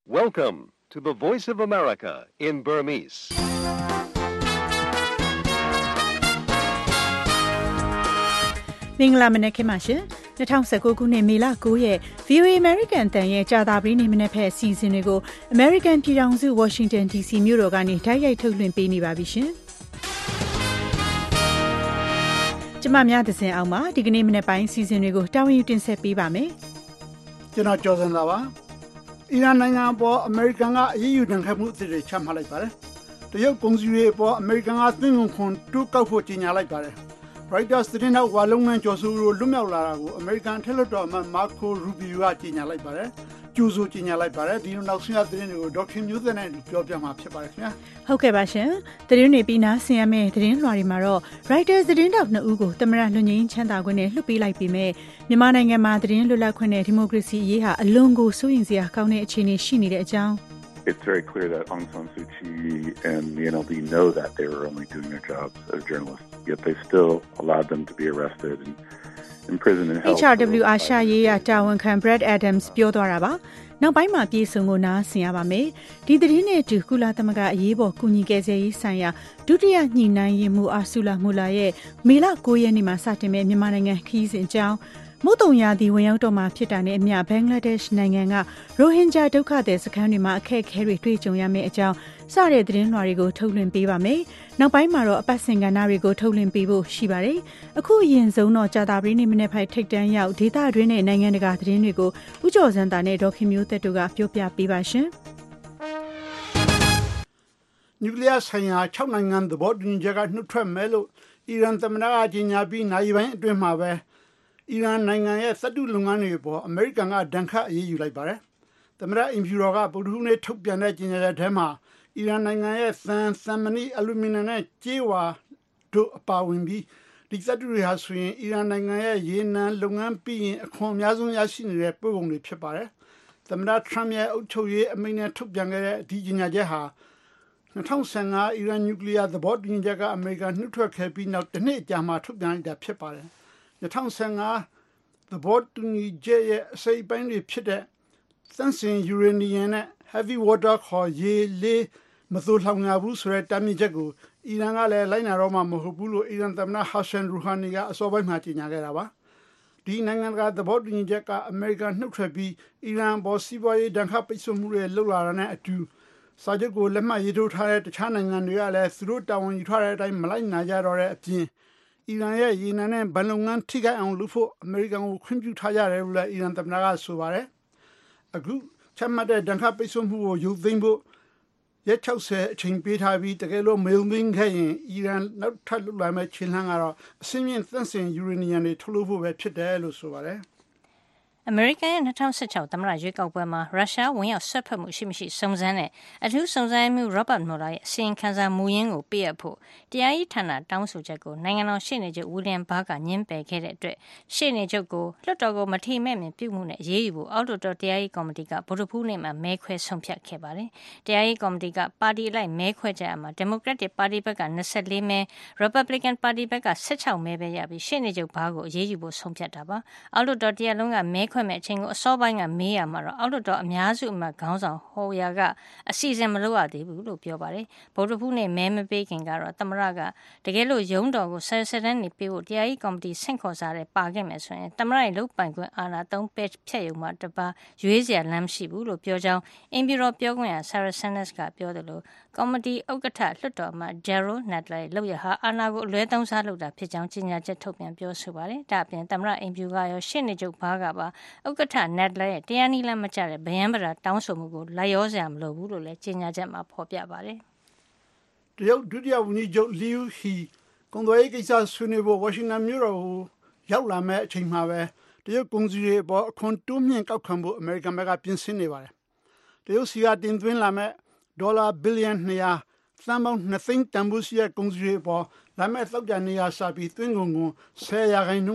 Welcome to the Voice of America in Burmese. ။မင်္ဂလာမနက်ခင်းပါရှင်။2019ခုနှစ်မေလ9ရက် VOA American တန်ရဲ့ကြာသပတေးနေ့မနက်ဖက်အစီအစဉ်တွေကို American ပြည်ထောင်စု Washington DC မြို့တော်ကနေတိုက်ရိုက်ထုတ်လွှင့်ပေးနေပါပြီရှင်။ကျမများသစဉ်အောင်ပါဒီကနေ့မနက်ပိုင်းအစီအစဉ်တွေကိုတာဝန်ယူတင်ဆက်ပေးပါမယ်။ကျွန်တော်ကျော်စံသာပါ။အီရန်နိုင်ငံပေါ်အမေရိကန်ကအရေးယူဒဏ်ခတ်မှုအသစ်တွေချမှတ်လိုက်ပါတယ်။တရုတ်ကုန်စည်တွေပေါ်အမေရိကန်ကသွင်းကုန်ခွန်တိုးကောက်ဖို့ကြေညာလိုက်ပါတယ်။ Reuters သတင်းထောက်ဝါလုံးမန်းကျော်စုတို့လွတ်မြောက်လာတာကိုအမေရိကန်ထက်လွှတ်တော်အမတ်မာကိုရူဘီယိုကကြေညာလိုက်ပါတယ်။ကျူဆိုကြေညာလိုက်ပါတယ်။ဒီနောက်ဆုံးရသတင်းတွေကိုဒေါက်ခင်မျိုးသက်နဲ့ပြောပြမှာဖြစ်ပါတယ်ခင်ဗျာ။ဟုတ်ကဲ့ပါရှင်။သတင်းတွေပြီးနားဆင်ရမယ့်သတင်းလွှာတွေမှာတော့ Reuters သတင်းထောက်2ဦးကိုသမရလွတ်ငြိမ်းချမ်းသာခွင့်နဲ့လွှတ်ပေးလိုက်ပြီးမြမြန်မာနိုင်ငံမှာသတင်းလွတ်လပ်ခွင့်နဲ့ဒီမိုကရေစီအရေးဟာအလွန်ကိုစိုးရိမ်စရာကောင်းတဲ့အခြေအနေရှိနေတဲ့အကြောင်း It's very clear that Aung San Suu Kyi and the NLD know that they were only doing their jobs as journalists, yet they still allowed them to be arrested and imprisoned and held. HRW အာရှရေးရာတာဝန်ခံ Brad Adams ပြောသွားတာပါ။နောက်ပိုင်းမှာပြည်စုံကိုနားဆင်ရပါမယ်။ဒီသတင်းနဲ့အတူကုလသမဂ္ဂအရေးပေါ်ကူညီကယ်ဆယ်ရေးဆိုင်ရာဒုတိယညှိနှိုင်းရေးမှူးအာဆူလာမူလာရဲ့မေလ9ရက်နေ့မှာစတင်မဲ့မြန်မာနိုင်ငံခရီးစဉ်အကြောင်းမုတ်တုံရာသီဝင်ရောက်တော့မှာဖြစ်တာနဲ့အမျှဘင်္ဂလားဒေ့ရှ်နိုင်ငံကရိုဟင်ဂျာဒုက္ခသည်စခန်းတွေမှာအခက်အခဲတွေတွေ့ကြုံရမယ့်အကြောင်းစတဲ့သတင်းလွှာတွေကိုထုတ်လွှင့်ပေးပါမယ်။နောက်ပိုင်းမှာတော့အပတ်စဉ်ကဏ္ဍတွေကိုထုတ်လွှင့်ပေးဖို့ရှိပါတယ်။အခုအရင်ဆုံးတော့ကြာသပတေးနေ့မနေ့ဖိုင်ထိတ်တန်းရောက်ဒေသတွင်းနဲ့နိုင်ငံတကာသတင်းတွေကိုဦးကျော်စံတာနဲ့ဒေါခင်မျိုးသက်တို့ကပြောပြပေးပါရှင်။နျူကလ িয়ার ဆိုင်ရာ6နိုင်ငံသဘောတူညီချက်ကနှုတ်ထွက်မယ်လို့အီရန်သမ္မတကကြေညာပြီးနိုင်ပိုင်းအတွင်းမှာပဲအီရန်နိုင်ငံရဲ့သတ္တုလုပ်ငန်းတွေပေါ်အမေရိကန်ကဒဏ်ခတ်အရေးယူလိုက်ပါတယ်။သမ္မတအင်ဖြူတော်ကဗုဒ္ဓဟူးနေ့ထုတ်ပြန်တဲ့ကြေညာချက်ထဲမှာအီရန်နိုင်ငံရဲ့သံမဏိအလူမီနီယံနဲ့ကြေးဝါတို့အပါဝင်ပြီးဒီသတ္တုတွေဟာဆိုရင်အီရန်နိုင်ငံရဲ့ရေနံလုပ်ငန်းပြီးရင်အခွန်အများဆုံးရရှိနေတဲ့ပို့ကုန်တွေဖြစ်ပါတယ်။သမ္မတထရမ့်ရဲ့အုပ်ချုပ်ရေးအမိန့်နဲ့ထုတ်ပြန်ခဲ့တဲ့ဒီကြေညာချက်ဟာ2015အီရန်နျူကလ িয়ার သဘောတူညီချက်ကအမေရိကန်နှုတ်ထွက်ခဲ့ပြီးနောက်တစ်နှစ်ကြာမှထုတ်ပြန်လိုက်တာဖြစ်ပါတယ်။2015သဘောတူညီချက်ရဲ့အစိပ်ပိုင်းတွေဖြစ်တဲ့သန့်စင်ယူရေနီယံနဲ့ heavy water ခေါ်ရေလေးမသိုလှောင်ရဘူးဆိုတဲ့တားမြစ်ချက်ကိုအီရန်ကလည်းလိုက်နာတော့မှမဟုတ်ဘူးလို့အီရန်သမ္မတဟာဆန်ရူဟာနီကအစောပိုင်းမှာကြေညာခဲ့တာပါဒီနိုင်ငံကသဘောတူညီချက်ကအမေရိကန်နှုတ်ထွက်ပြီးအီရန်ပေါ်စီးပွားရေးဒဏ်ခတ်ပိတ်ဆို့မှုတွေလှုပ်လာတာနဲ့အတူစာချုပ်ကိုလက်မှတ်ရေးထိုးထားတဲ့တခြားနိုင်ငံတွေကလည်းသူတို့တာဝန်ယူထားတဲ့အတိုင်းမလိုက်နာကြတော့တဲ့အပြင်အီရန်ရဲ့ရေနံနဲ့ဗန်လုပ်ငန်းထိခိုက်အောင်လုပ်ဖို့အမေရိကန်ကိုခွင့်ပြုထားကြတယ်လို့လည်းအီရန်သမ္မတကဆိုပါတယ်။အခုချမှတ်တဲ့ဒဏ်ခတ်ပိတ်ဆို့မှုကိုရုပ်သိမ်းဖို့ရက်60အချိန်ပေးထားပြီးတကယ်လို့မေလ်မင်းခဲ့ရင်အီရန်နောက်ထပ်လုပ်လာမယ့်ခြေလှမ်းကတော့အစင်းမြင့်သန့်စင်ယူရေနီယံတွေထုတ်လုပ်ဖို့ပဲဖြစ်တယ်လို့ဆိုပါတယ်။အမေရိကန်ရဲ့2016သမ္မတရွေးကောက်ပွဲမှာရုရှားဝင်ရောက်ဆွတ်ဖက်မှုရှိမရှိစုံစမ်းတဲ့အထူးစုံစမ်းမှု Robert Mueller ရဲ့အစီရင်ခံစာမူရင်းကိုပေးအပ်ဖို့တရားရေးဌာနတောင်းဆိုချက်ကိုနိုင်ငံတော်ရှေ့နေချုပ် William Barr ကညှင်းပယ်ခဲ့တဲ့အတွက်ရှေ့နေချုပ်ကိုလွှတ်တော်ကိုမထိမဲ့မြင်ပြုမှုနဲ့အရေးယူဖို့အောက်လွှတ်တော်တရားရေးကော်မတီကဗုဒ္ဓဟူးနေ့မှာမဲခွဲဆုံးဖြတ်ခဲ့ပါတယ်။တရားရေးကော်မတီကပါတီအလိုက်မဲခွဲကြရမှာ Democratic ပါတီဘက်က24မဲ Republican ပါတီဘက်က16မဲပဲရပြီးရှေ့နေချုပ် Barr ကိုအရေးယူဖို့ဆုံးဖြတ်တာပါ။အောက်လွှတ်တော်တရားလုံးကမဲခွဲမဲ့အချိန်ကိုအစောပိုင်းကမေးရမှာတော့အောက်လွှတ်တော်အများစုအမတ်ခေါင်းဆောင်ဟိုယာကအစီအစဉ်မလုပ်ရသေးဘူးလို့ပြောပါတယ်။ဗုဒ္ဓဟူးနေ့မဲမပေးခင်ကတော့သမ္မတကတကယ်လို့ရုံးတော်ကိုဆက်တန်းနေပေးဖို့တရားရေးကော်မတီဆင့်ခေါ်စားတဲ့ပါခဲ့မယ်ဆိုရင်သမ္မတရဲ့လုပ်ပိုင်ခွင့်အာဏာသုံးပယ်ဖြတ်ရုံမှာတပါရွေးစရာလမ်းမရှိဘူးလို့ပြောကြောင်းအင်ဖြူတော်ပြောခွင့်ရ Sarah Sanders ကပြောတယ်လို့ကော်မတီဥက္ကဋ္ဌလွှတ်တော်အမတ် Jerrold Nadler ရဲ့လုပ်ရဟာအာဏာကိုအလွဲသုံးစားလုပ်တာဖြစ်ကြောင်းကြေညာချက်ထုတ်ပြန်ပြောဆိုပါတယ်။ဒါ့အပြင်သမ္မတအင်ဖြူကရောရှေ့နေချုပ်ဘားကပါဥက္ကဋ္ဌ Nadler ရဲ့တရားနည်းလမ်းမကျတဲ့ဗယံပရာတောင်းဆိုမှုကိုလိုက်ရောစရာမလိုဘူးလို့လည်းကြေညာချက်မှာဖော်ပြပါတယ်။တရုတ်ဒုတိယဝန်ကြီးချုပ်လီယူဟီကုန်သွယ်ရေးကိစ္စဆွေးနွေးဖို့ဝါရှင်တန်မြို့တော်ကိုရောက်လာမဲ့အချိန်မှာပဲတရုတ်ကုန်စည်တွေအပေါ်အခွန်တိုးမြင့်ကောက်ခံဖို့အမေရိကန်ဘက်ကပြင်ဆင်နေပါတယ်။တရုတ်စီကတင်သွင်းလာမဲ့ဒေါ်လာဘီလီယံ200သန်းပေါင်း2သိန်းတန်ဖိုးရှိတဲ့ကုန်စည်တွေအပေါ်လာမဲ့သောကြာနေ့ကစပြီးသွင်းကုန်ကို10%ကနေ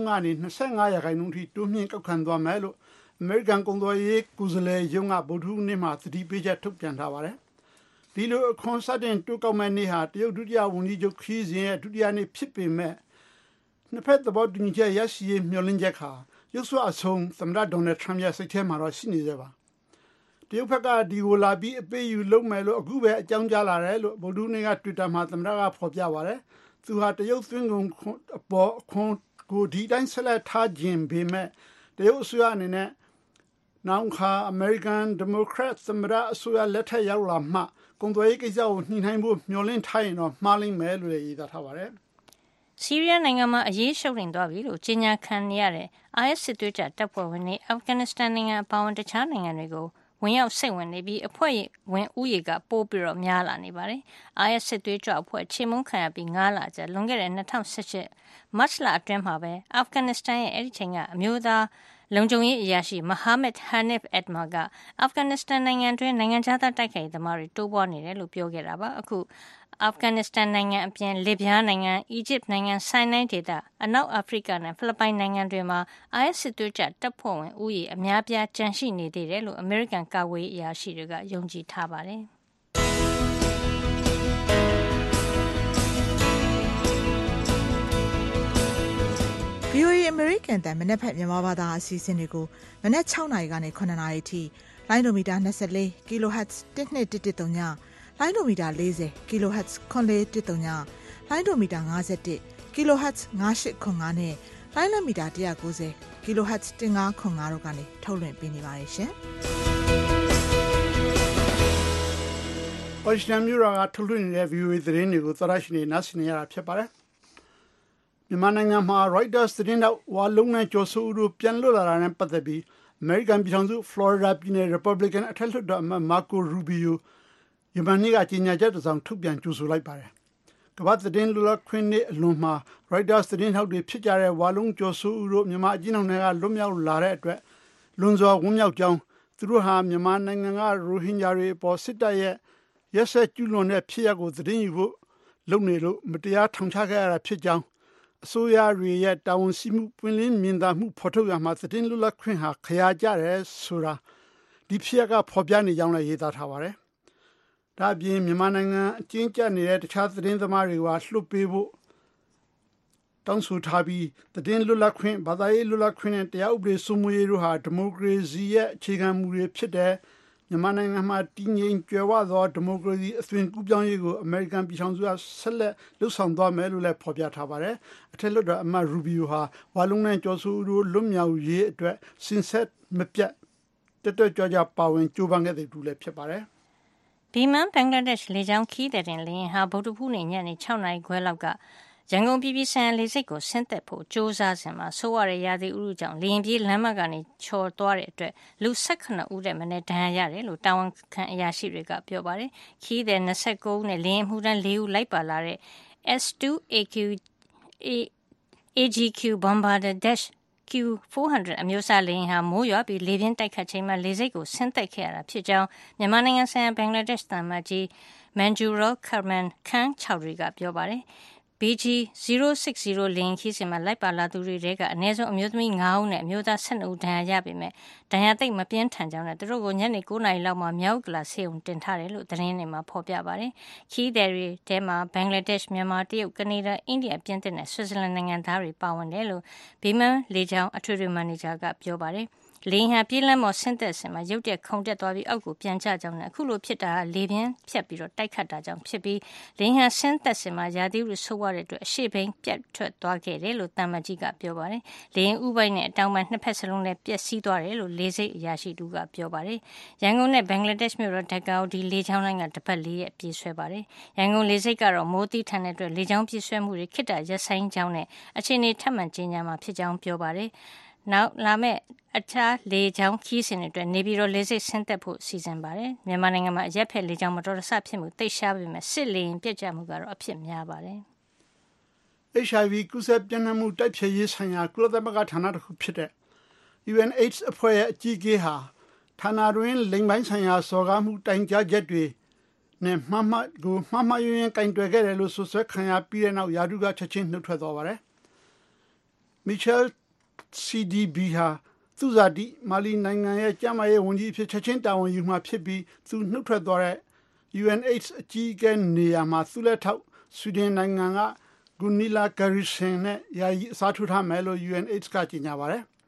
25%ထိတိုးမြင့်ကောက်ခံသွားမယ်လို့အမေရိကန်ကုန်သွယ်ရေးကုစလေရုံးကဗုဒ္ဓဟူးနေ့မှာသတိပေးချက်ထုတ်ပြန်ထားပါတယ်။ဒီလိုအခွန်စတင်တိုးကောက်မဲ့နေ့ဟာတရုတ်ဒုတိယဝန်ကြီးချုပ်ခရီးစဉ်ရဲ့ဒုတိယနေ့ဖြစ်ပေမဲ့နှစ်ဖက်သဘောတူညီချက်ရရှိရေးမျှော်လင့်ချက်ခါရုပ်စွာအဆုံးသမ္မတဒေါ်နယ်ထရမ့်ရဲ့စိတ်ထဲမှာတော့ရှိနေသေးပါတရုတ်ဘက်ကဒီကိုလာပြီးအပေးယူလုပ်မယ်လို့အခုပဲအကြောင်းကြားလာတယ်လို့ဗုဒ္ဓနေ့က Twitter မှာသမ္မတကဖော်ပြပါတယ်သူဟာတရုတ်သွင်းကုန်အပေါ်ခွန်ကိုဒီတိုင်းဆက်လက်ထားခြင်းပေမဲ့တရုတ်အစိုးရအနေနဲ့နောက်ခါ American Democrat သမ္မတအစိုးရလက်ထက်ရောက်လာမှကုန်သွယ်ရေးကိစ္စကိုညှိနှိုင်းဖို့မျှော်လင့်ထားရင်တော့မှားလိမ့်မယ်လို့ရေးသားထားပါတယ်ဆီးရီးယားနိုင်ငံမှာအရေးရှုပ်နေသွားပြီလို့ကြေညာခံနေရတဲ့ IS စစ်သွေးကြတပ်ဖွဲ့ဝင်တွေအာဖဂန်နစ္စတန်နိုင်ငံအပါအဝင်တခြားနိုင်ငံတွေကိုဝင်ရောက်စိတ်ဝင်နေပြီးအဖွဲ့ဝင်ဥယေကပိုးပြီးတော့များလာနေပါတယ်။ IS စစ်သွေးကြအဖွဲ့ချေမှုန်းခံရပြီး9လကြာလွန်ခဲ့တဲ့2018မတ်လအတွင်းမှာပဲအာဖဂန်နစ္စတန်ရဲ့အဲ့ဒီချိန်ကအမျိုးသားလုံခြုံရေးအရာရှိ Mohammed Hanif Atmar ကအာဖဂန်နစ္စတန်နိုင်ငံတွင်းနိုင်ငံခြားသားတိုက်ခိုက်သမားတွေတိုးပွားနေတယ်လို့ပြောခဲ့တာပါ။အခုအာဖဂန်နစ္စတန်နိုင်ငံအပြင်လစ်ဗျားနိုင်ငံ၊အီဂျစ်နိုင်ငံ၊ဆိုင်းနိုင်းဒေသ၊အနောက်အာဖရိကနဲ့ဖိလစ်ပိုင်နိုင်ငံတွေမှာ IS စစ်သွေးကြတပ်ဖွဲ့ဝင်ဦးရေအများပြားကျန်ရှိနေသေးတယ်လို့အမေရိကန်ကာကွယ်ရေးအရာရှိတွေကယုံကြည်ထားပါတယ်။ VOA အမေရိကန်တန်မနက်ဖက်မြန်မာဘာသာအစီအစဉ်တွေကိုမနက်6နာရီကနေ9နာရီထိလိုင်းဒိုမီတာ24 kHz 1213ညလိုင်းဒိုမီတာ40 kHz 9413ညလိုင်းဒိုမီတာ51 kHz 9805နဲ့လိုင်းလမီတာ190 kHz 1505တို့ကနေထုတ်လွှင့်ပေးနေပါတယ်ရှင်။ Washington မြို့ကထုတ်လွှင့်နေတဲ့ VOA သတင်းတွေကိုသရရှိနေနားဆင်နေရတာဖြစ်ပါတယ်။မြန်မာနိုင်ငံမှာ Reuters သတင်းတောက်ဝါလုံးနဲ့ကျော်စိုးဦးတို့ပြန်လွတ်လာတာနဲ့ပတ်သက်ပြီးအမေရိကန်ပြည်ထောင်စုဖလော်ရီဒါပြည်နယ် Republican အထက်လွှတ်တော်အမတ် Marco Rubio ယမန်နေ့ကကြေညာချက်တစ်စောင်ထုတ်ပြန်ကြိုဆိုလိုက်ပါတယ်။ကမ္ဘာသတင်းလွတ်လပ်ခွင့်နေ့အလွန်မှာ Reuters သတင်းထောက်တွေဖြစ်ကြတဲ့ဝါလုံးကျော်စိုးဦးတို့မြန်မာအကျဉ်းထောင်ထဲကလွတ်မြောက်လာတဲ့အတွက်လွန်စွာဝမ်းမြောက်ကြောင်းသူတို့ဟာမြန်မာနိုင်ငံကရိုဟင်ဂျာတွေအပေါ်စစ်တပ်ရဲ့ရက်စက်ကျူးလွန်တဲ့ဖြစ်ရပ်ကိုသတင်းယူဖို့လုပ်နေလို့မတရားထောင်ချခဲ့ရတာဖြစ်ကြောင်းအစိုးရရဲ့တာဝန်ရှိမှုပွင့်လင်းမြင်သာမှုဖော်ထုတ်ရမှာသတင်းလွတ်လပ်ခွင့်ဟာခရာကြတယ်ဆိုတာဒီဖြစ်ရပ်ကဖော်ပြနေကြောင်းလည်းရေးသားထားပါတယ်။ဒါ့အပြင်မြန်မာနိုင်ငံအကျဉ်းကျနေတဲ့တခြားသတင်းသမားတွေကလွှတ်ပေးဖို့တောင်းဆိုထားပြီးသတင်းလွတ်လပ်ခွင့်ဘာသာရေးလွတ်လပ်ခွင့်နဲ့တရားဥပဒေစိုးမိုးရေးတို့ဟာဒီမိုကရေစီရဲ့အခြေခံမူတွေဖြစ်တဲ့မြန်မာနိုင်ငံမှာတည်ငြိမ်ကြွယ်ဝသောဒီမိုကရေစီအသွင်ကူးပြောင်းရေးကိုအမေရိကန်ပြည်ထောင်စုကဆက်လက်လှုပ်ဆောင်သွားမယ်လို့လည်းဖော်ပြထားပါတယ်။အထက်လွှတ်တော်အမတ် Rubio ဟာဝါလုံးနဲ့ကျော်စိုးဦးတို့လွတ်မြောက်ရေးအတွက်စင်ဆက်မပြတ်တက်ကြွပါဝင်ကြိုးပမ်းခဲ့တဲ့သူလည်းဖြစ်ပါတယ်။ဘီမန်ဘင်္ဂလားဒေ့ရှ်လေကြောင်းခီးတဲ့တင်လေယာဉ်ဟာဗုဒ္ဓဟူးနေ့ညနေ6နာရီခွဲလောက်ကရန်ကုန်ပြည်ပြည်ဆိုင်ရာလေဆိပ်ကိုဆင်းသက်ဖို့ကြိုးစားစဉ်မှာဆိုးရတဲ့ရာသီဥတုကြောင့်လေယာဉ်ပြေးလမ်းမကနေချော်သွားတဲ့အတွက်လူ18ဦးတဲ့မနေ့ဒဏ်ရာရတယ်လို့တာဝန်ခံအရာရှိတွေကပြောပါတယ်။ခီးတဲ့29ဦးနဲ့လေယာဉ်မှုတန်း4ဦးလိုက်ပါလာတဲ့ S2AGQ Bombardier Dash Q400 အမျိုးအစားလေယာဉ်ဟာမိုးရွာပြီးလေပြင်းတိုက်ခတ်ချိန်မှာလေဆိပ်ကိုဆင်းသက်ခဲ့ရတာဖြစ်ကြောင်းမြန်မာနိုင်ငံဆိုင်ရာဘင်္ဂလားဒေ့ရှ်သံအမတ်ကြီး Manjurul Karman Khan Chowdhury ကပြောပါတယ်။ BG060 လေယာဉ်ခီးစဉ်မှာလိုက်ပါလာသူတွေထဲကအနည်းဆုံးအမျိုးသမီး9ဦးနဲ့အမျိုးသား12ဦးဒဏ်ရာရပေမဲ့ဒဏ်ရာသိပ်မပြင်းထန်ကြောင်းနဲ့သူတို့ကိုညနေ9နာရီလောက်မှာမြောက်ဥက္ကလာဆေးရုံတင်ထားတယ်လို့သတင်းတွေမှာဖော်ပြပါတယ်။ခီးသည်တွေထဲမှာဘင်္ဂလားဒေ့ရှ်မြန်မာတရုတ်ကနေဒါအိန္ဒိယပြင်သစ်နဲ့ဆွစ်ဇာလန်နိုင်ငံသားတွေပါဝင်တယ်လို့ဘီမန်လေကြောင်းအထွေထွေမန်နေဂျာကပြောပါတယ်။လေယာဉ်ဟာပြေးလမ်းပေါ်ဆင်းသက်စဉ်မှာရုတ်တရက်ခုန်တက်သွားပြီးအောက်ကိုပြန်ကျကြောင်းနဲ့အခုလိုဖြစ်တာလေပြင်းဖြတ်ပြီးတော့တိုက်ခတ်တာကြောင့်ဖြစ်ပြီးလေယာဉ်ဟာဆင်းသက်စဉ်မှာရာသီဥတုဆိုးဝါးတဲ့အတွက်အရှိဘိန်းပြတ်ထွက်သွားခဲ့တယ်လို့တမ္မကြီးကပြောပါတယ်။လေယာဉ်ဥပိုက်နဲ့အတောင်ပံနှစ်ဖက်စလုံးနဲ့ပျက်စီးသွားတယ်လို့လေဆိပ်အရာရှိတူကပြောပါတယ်။ရန်ကုန်နဲ့ဘင်္ဂလားဒေ့ရှ်မြို့တော်ဒက္ကာကိုဒီလေကြောင်းလိုင်းကတပတ်4ရက်ပြေးဆွဲပါတယ်။ရန်ကုန်လေဆိပ်ကတော့မိုးတီးထန်တဲ့အတွက်လေကြောင်းပြေးဆွဲမှုတွေခေတ္တရပ်ဆိုင်းကြောင်းနဲ့အခြေအနေထပ်မံကြေညာမှာဖြစ်ကြောင်းပြောပါတယ်။နောက်လာမယ့်အခြားလေကြောင်းခီးစဉ်တွေအတွက်နေပြည်တော်လေဆိပ်ဆင်းသက်ဖို့စီစဉ်ပါတယ်။မြန်မာနိုင်ငံမှာအရက်ဖက်လေကြောင်းမတော်တဆဖြစ်မှုသိရှားပေမဲ့စစ်လေရင်ပြက်ကျမှုကတော့အဖြစ်များပါတယ်။ HIV ကူးစက်ပြန့်နှံ့မှုတိုက်ဖျက်ရေးဆိုင်ရာကုလသမဂ္ဂဌာနတစ်ခုဖြစ်တဲ့ UNAIDS အဖွဲ့ရဲ့အကြီးအကဲဟာဌာနတွင်လိင်ပိုင်းဆိုင်ရာစော်ကားမှုတိုင်ကြားချက်တွေနဲ့မှားမှားယွင်းယွင်းကင်တွယ်ခဲ့တယ်လို့ဆိုဆွဲခံရပြီးတဲ့နောက်ယာတုကချက်ချင်းနှုတ်ထွက်သွားပါတယ်။ Michel CDB ဟာသူဇာတိမာလီနိုင်ငံရဲ့ကျန်းမာရေးဝန်ကြီးဖြစ်ချက်ချင်းတာဝန်ယူမှဖြစ်ပြီးသူနှုတ်ထွက်သွားတဲ့ UNAIDS အကြီးအကဲနေရာမှာသူလက်ထောက်ဆွီဒင်နိုင်ငံက Gunilla Carlsson နဲ့ယာယီအစားထိုးထားမယ်လို့ UNAIDS ကကြေညာပါတယ်။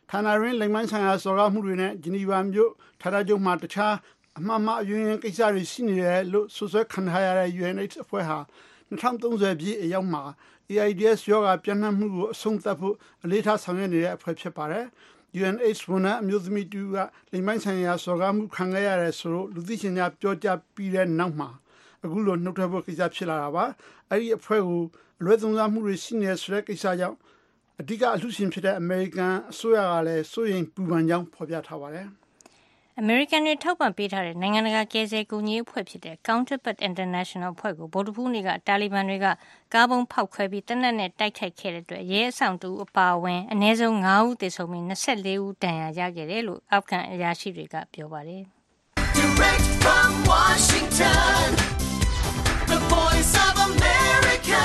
ဌာနရင်းလိမ်မိုင်းဆိုင်ရာစော်ကားမှုတွေနဲ့ဂျနီဗာမြို့ဌာနချုပ်မှာတခြားအမှားမှားအယွင်းယွင်းကိစ္စတွေရှိနေတယ်လို့ဆွဆွဲခံထားရတဲ့ UNH အဖွဲ့ဟာ2030 ပြည့်အရောက်မှာ AIDS ရောဂါပြန့်နှံ့မှုကိုအဆုံးသတ်ဖို့အလေးထားဆောင်ရွက်နေတဲ့အဖွဲ့ဖြစ်ပါတယ်။ UNH ဝန်ထမ်းအမျိုးသမီးတူကလိမ်မိုင်းဆိုင်ရာစော်ကားမှုခံခဲ့ရတယ်ဆိုလို့လူသိရှင်ကြားပြောကြားပြီးတဲ့နောက်မှာအခုလိုနှုတ်ထွက်ဖို့ကိစ္စဖြစ်လာတာပါ။အဲဒီအဖွဲ့ကိုအလွဲသုံးစားမှုတွေရှိနေဆိုတဲ့ကိစ္စကြောင့်အဓိကအလှူရှင်ဖြစ်တဲ့အမေရိကန်အစိုးရကလည်းစိုးရိမ်ပူပန်ကြောင်းဖော်ပြထားပါတယ်။အမေရိကန်တွေထောက်ပံ့ပေးထားတဲ့နိုင်ငံတကာကယ်ဆယ်ကူညီရေးအဖွဲ့ဖြစ်တဲ့ Counterpart International အဖွဲ့ကိုဗုဒ္ဓဟူးနေ့ကတာလီဘန်တွေကကားပုံဖောက်ခွဲပြီးသေနတ်နဲ့တိုက်ခိုက်ခဲ့တဲ့အတွက်ရဲအဆောင်တူအပါအဝင်အနည်းဆုံး9ဦးသေဆုံးပြီး24ဦးဒဏ်ရာရခဲ့တယ်လို့အောက်ခံအရာရှိတွေကပြောပါတယ်။ Direct from Washington, the voice of America,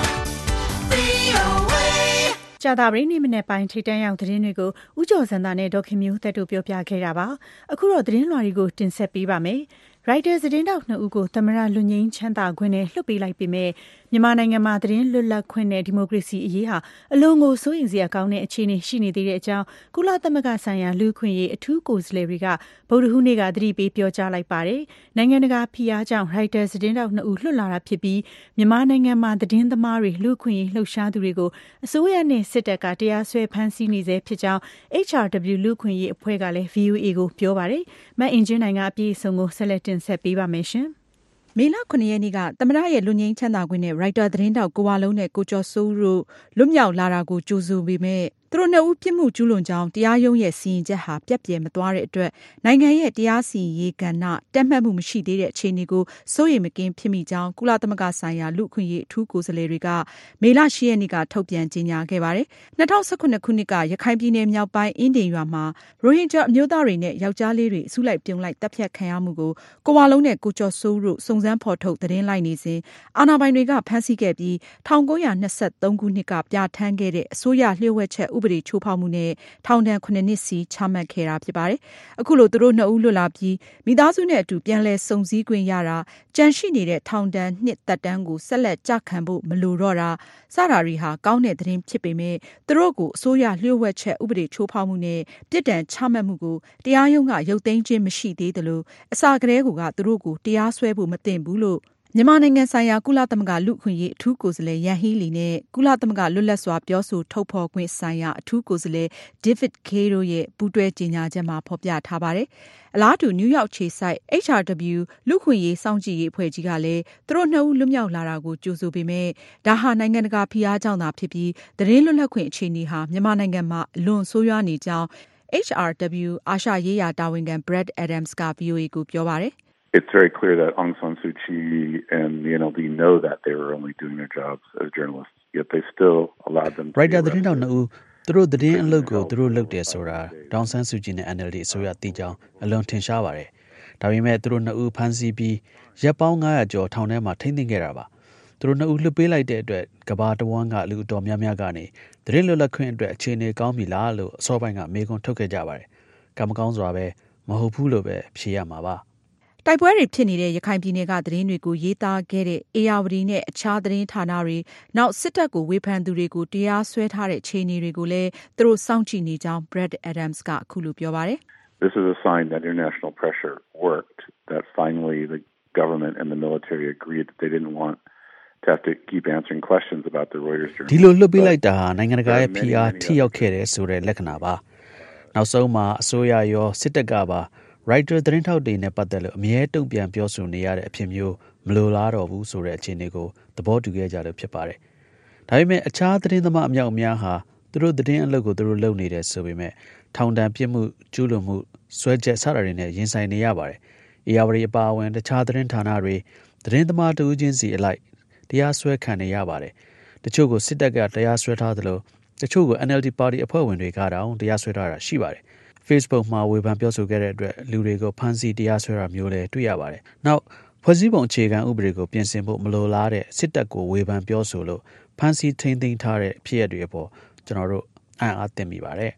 VOA. ကြာသပတေးနေ့မနေ့ပိုင်းထိတန်းရောက်သတင်းတွေကိုဦးကျော်စံသာနဲ့ဒေါခင်မျိုးသက်တို့ပြောပြခဲ့တာပါအခုတော့သတင်းလွှာတွေကိုတင်ဆက်ပေးပါမယ်ရိုက်တာသတင်းတောက်2ဦးကိုသမရလွတ်ငင်းချမ်းသာခွင့်နဲ့လွှတ်ပေးလိုက်ပေမဲ့မြန်မာနိုင်ငံမှာသတင်းလွတ်လပ်ခွင့်နဲ့ဒီမိုကရေစီအရေးဟာအလွန်ကိုစိုးရိမ်စရာကောင်းတဲ့အခြေအနေရှိနေသေးတဲ့အကြောင်းကုလသမဂ္ဂဆိုင်ရာလူ့အခွင့်အရေးအထူးကိုယ်စားလှယ်တွေကဗုဒ္ဓဟူးနေ့ကသတိပေးပြောကြားလိုက်ပါတယ်နိုင်ငံတကာဖိအားကြောင့်ရိုက်တာသတင်းတောက်2ဦးလွတ်လာတာဖြစ်ပြီးမြန်မာနိုင်ငံမှာသတင်းသမားတွေလူ့အခွင့်အရေးလှုပ်ရှားသူတွေကိုအစိုးရနဲ့စစ်တပ်ကတရားစွဲဖမ်းဆီးနေဆဲဖြစ်ကြောင်း HRW လူ့အခွင့်အရေးအဖွဲ့ကလည်း VOA ကိုပြောပါတယ်မအင်ဂျင်နိုင်ကအပြည့်အစုံကိုဆက်လက်တင်ဆက်ပေးပါမယ်ရှင်မေလ9ရက်နေ့ကသမ္မတရဲ့လွတ်ငြိမ်းချမ်းသာခွင့်နဲ့ရိုက်တာသတင်းတောက်ကိုဝလုံးနဲ့ကိုကျော်စိုးတို့လွတ်မြောက်လာတာကိုကြိုဆိုပေမဲ့သူတို့နှစ်ဦးပြစ်မှုကျူးလွန်ကြောင်းတရားရုံးရဲ့စီရင်ချက်ဟာပြတ်ပြယ်မသွားတဲ့အတွက်နိုင်ငံရဲ့တရားစီရင်ရေးကဏ္ဍတက်မှတ်မှုမရှိသေးတဲ့အခြေအနေကိုစိုးရိမ်မကင်းဖြစ်မိကြောင်းကုလသမဂ္ဂဆိုင်ရာလူ့အခွင့်အရေးအထူးကိုယ်စားလှယ်တွေကမေလ10ရက်နေ့ကထုတ်ပြန်ကြေညာခဲ့ပါတယ်။2019ခုနှစ်ကရခိုင်ပြည်နယ်မြောက်ပိုင်းအင်းဒင်ရွာမှာရိုဟင်ဂျာအမျိုးသားတွေနဲ့ယောက်ျားလေးတွေအစုလိုက်ပြုံလိုက်တပ်ဖြတ်ခံရမှုကိုကိုဝလုံးနဲ့ကိုကျော်စိုးတို့စုံစမ်းဖော်ထုတ်သတင်းလိုက်နေစဉ်အာဏာပိုင်တွေကဖမ်းဆီးခဲ့ပြီး1923ခုနှစ်ကပြဋ္ဌာန်းခဲ့တဲ့အစိုးရလျှို့ဝှက်ချက်ဥပဒေချိုးဖောက်မှုနဲ့ထောင်ဒဏ်9နှစ်စီချမှတ်ခဲ့တာဖြစ်ပါတယ်။အခုလိုသူတို့2ဦးလွတ်လာပြီးမိသားစုနဲ့အတူပြန်လည်စုံစည်းခွင့်ရတာကြန့်ရှိနေတဲ့ထောင်ဒဏ်နှစ်သက်တမ်းကိုဆက်လက်ကြခံဖို့မလိုတော့တာစတာတွေဟာကောင်းတဲ့သတင်းဖြစ်ပေမဲ့သူတို့ကိုအစိုးရလျှို့ဝှက်ချက်ဥပဒေချိုးဖောက်မှုနဲ့ပြစ်ဒဏ်ချမှတ်မှုကိုတရားရုံးကရုပ်သိမ်းခြင်းမရှိသေးသလိုအစကတည်းကသူတို့ကိုတရားစွဲဖို့မသင့်ဘူးလို့မြန်မာနိုင်ငံဆိုင်ရာကုလသမဂ္ဂလူ့အခွင့်အရေးအထူးကိုယ်စားလှယ်ယန်ဟီးလီနဲ့ကုလသမဂ္ဂလွတ်လပ်စွာပြောဆိုထုတ်ဖော်ခွင့်ဆိုင်ရာအထူးကိုယ်စားလှယ် David Kaye တို့ရဲ့ပူးတွဲကြေညာချက်မှာဖော်ပြထားပါတယ်။အလားတူနယူးယောက်ခြေစိုက် HRW လူ့အခွင့်အရေးစောင့်ကြည့်ရေးအဖွဲ့ကြီးကလည်းသူတို့2ဦးလွတ်မြောက်လာတာကိုကြိုဆိုပေမဲ့ဒါဟာနိုင်ငံတကာဖိအားကြောင့်သာဖြစ်ပြီးသတင်းလွတ်လပ်ခွင့်အခြေအနေဟာမြန်မာနိုင်ငံမှာအလွန်ဆိုးရွားနေကြောင်း HRW အာရှရေးရာတာဝန်ခံ Brad Adams က VOA ကိုပြောပါတယ်။ It's very clear that Aung San Suu Kyi and the NLD know that they were only doing their jobs as journalists, yet they still allowed them to be arrested. သတင်းတောက်2ဦးသူတို့သတင်းအလုပ်ကိုသူတို့လုပ်တယ်ဆိုတာဒေါအောင်ဆန်းစုကြည်နဲ့ NLD အစိုးရသိကြောင်းအလွန်ထင်ရှားပါတယ်။ဒါပေမဲ့သူတို့2ဦးဖမ်းဆီးပြီးရက်ပေါင်း900ကျော်ထောင်ထဲမှာထိန်းသိမ်းခဲ့တာပါ။သူတို့2ဦးလွှတ်ပေးလိုက်တဲ့အတွက်ကမ္ဘာတဝန်းကလူအတော်များများကနေသတင်းလွတ်လပ်ခွင့်အတွက်အခြေအနေကောင်းပြီလားလို့အစောပိုင်းကမေးခွန်းထုတ်ခဲ့ကြပါတယ်။ကံမကောင်းစွာပဲမဟုတ်ဘူးလို့ပဲဖြေရမှာပါ။တိုက်ပွဲတွေဖြစ်နေတဲ့ရခိုင်ပြည်နယ်ကသတင်းတွေကိုရေးသားခဲ့တဲ့အေယာဝတီနဲ့အခြားသတင်းဌာနတွေနောက်စစ်တပ်ကိုဝေဖန်သူတွေကိုတရားစွဲထားတဲ့အခြေအနေတွေကိုလည်းသူတို့စောင့်ကြည့်နေကြောင်း Brad Adams ကအခုလိုပြောပါတယ်။ This is a sign that international pressure worked, that finally the government and the military agreed that they didn't want to have to keep answering questions about the Reuters journal. ဒီလိုလွှတ်ပေးလိုက်တာဟာနိုင်ငံတကာရဲ့ဖိအားထိရောက်ခဲ့တယ်ဆိုတဲ့လက္ခဏာပါ။နောက်ဆုံးမှာအစိုးရရောစစ်တပ်ကပါရိုက်တာသတင်းထောက်တွေနဲ့ပတ်သက်လို့အမြဲတုံ့ပြန်ပြောဆိုနေရတဲ့အဖြစ်မျိုးမလိုလားတော့ဘူးဆိုတဲ့အခြေအနေကိုသဘောတူခဲ့ကြလို့ဖြစ်ပါတယ်။ဒါပေမဲ့အခြားသတင်းသမားအမြောက်အများဟာသူတို့သတင်းအလုပ်ကိုသူတို့လုပ်နေတယ်ဆိုပေမဲ့ထောင်ဒဏ်ပြစ်မှုကျူးလွန်မှုစွဲချက်စတာတွေနဲ့ရင်ဆိုင်နေရပါတယ်။အေယာဝတီအပါအဝင်တခြားသတင်းဌာနတွေသတင်းသမားတဦးချင်းစီအလိုက်တရားစွဲခံနေရပါတယ်။တချို့ကိုစစ်တပ်ကတရားစွဲထားသလိုတချို့ကို NLD ပါတီအဖွဲ့ဝင်တွေကတောင်တရားစွဲထားတာရှိပါတယ်။ Facebook မှာဝေဖန်ပြောဆိုခဲ့တဲ့အတွက်လူတွေကိုဖမ်းဆီးတရားစွဲတာမျိုးလည်းတွေ့ရပါတယ်။နောက်ဖွဲ့စည်းပုံအခြေခံဥပဒေကိုပြင်ဆင်ဖို့မလိုလားတဲ့စစ်တပ်ကိုဝေဖန်ပြောဆိုလို့ဖမ်းဆီးထိန်းသိမ်းထားတဲ့ဖြစ်ရပ်တွေအပေါ်ကျွန်တော်တို့အံ့အားသင့်မိပါတယ်။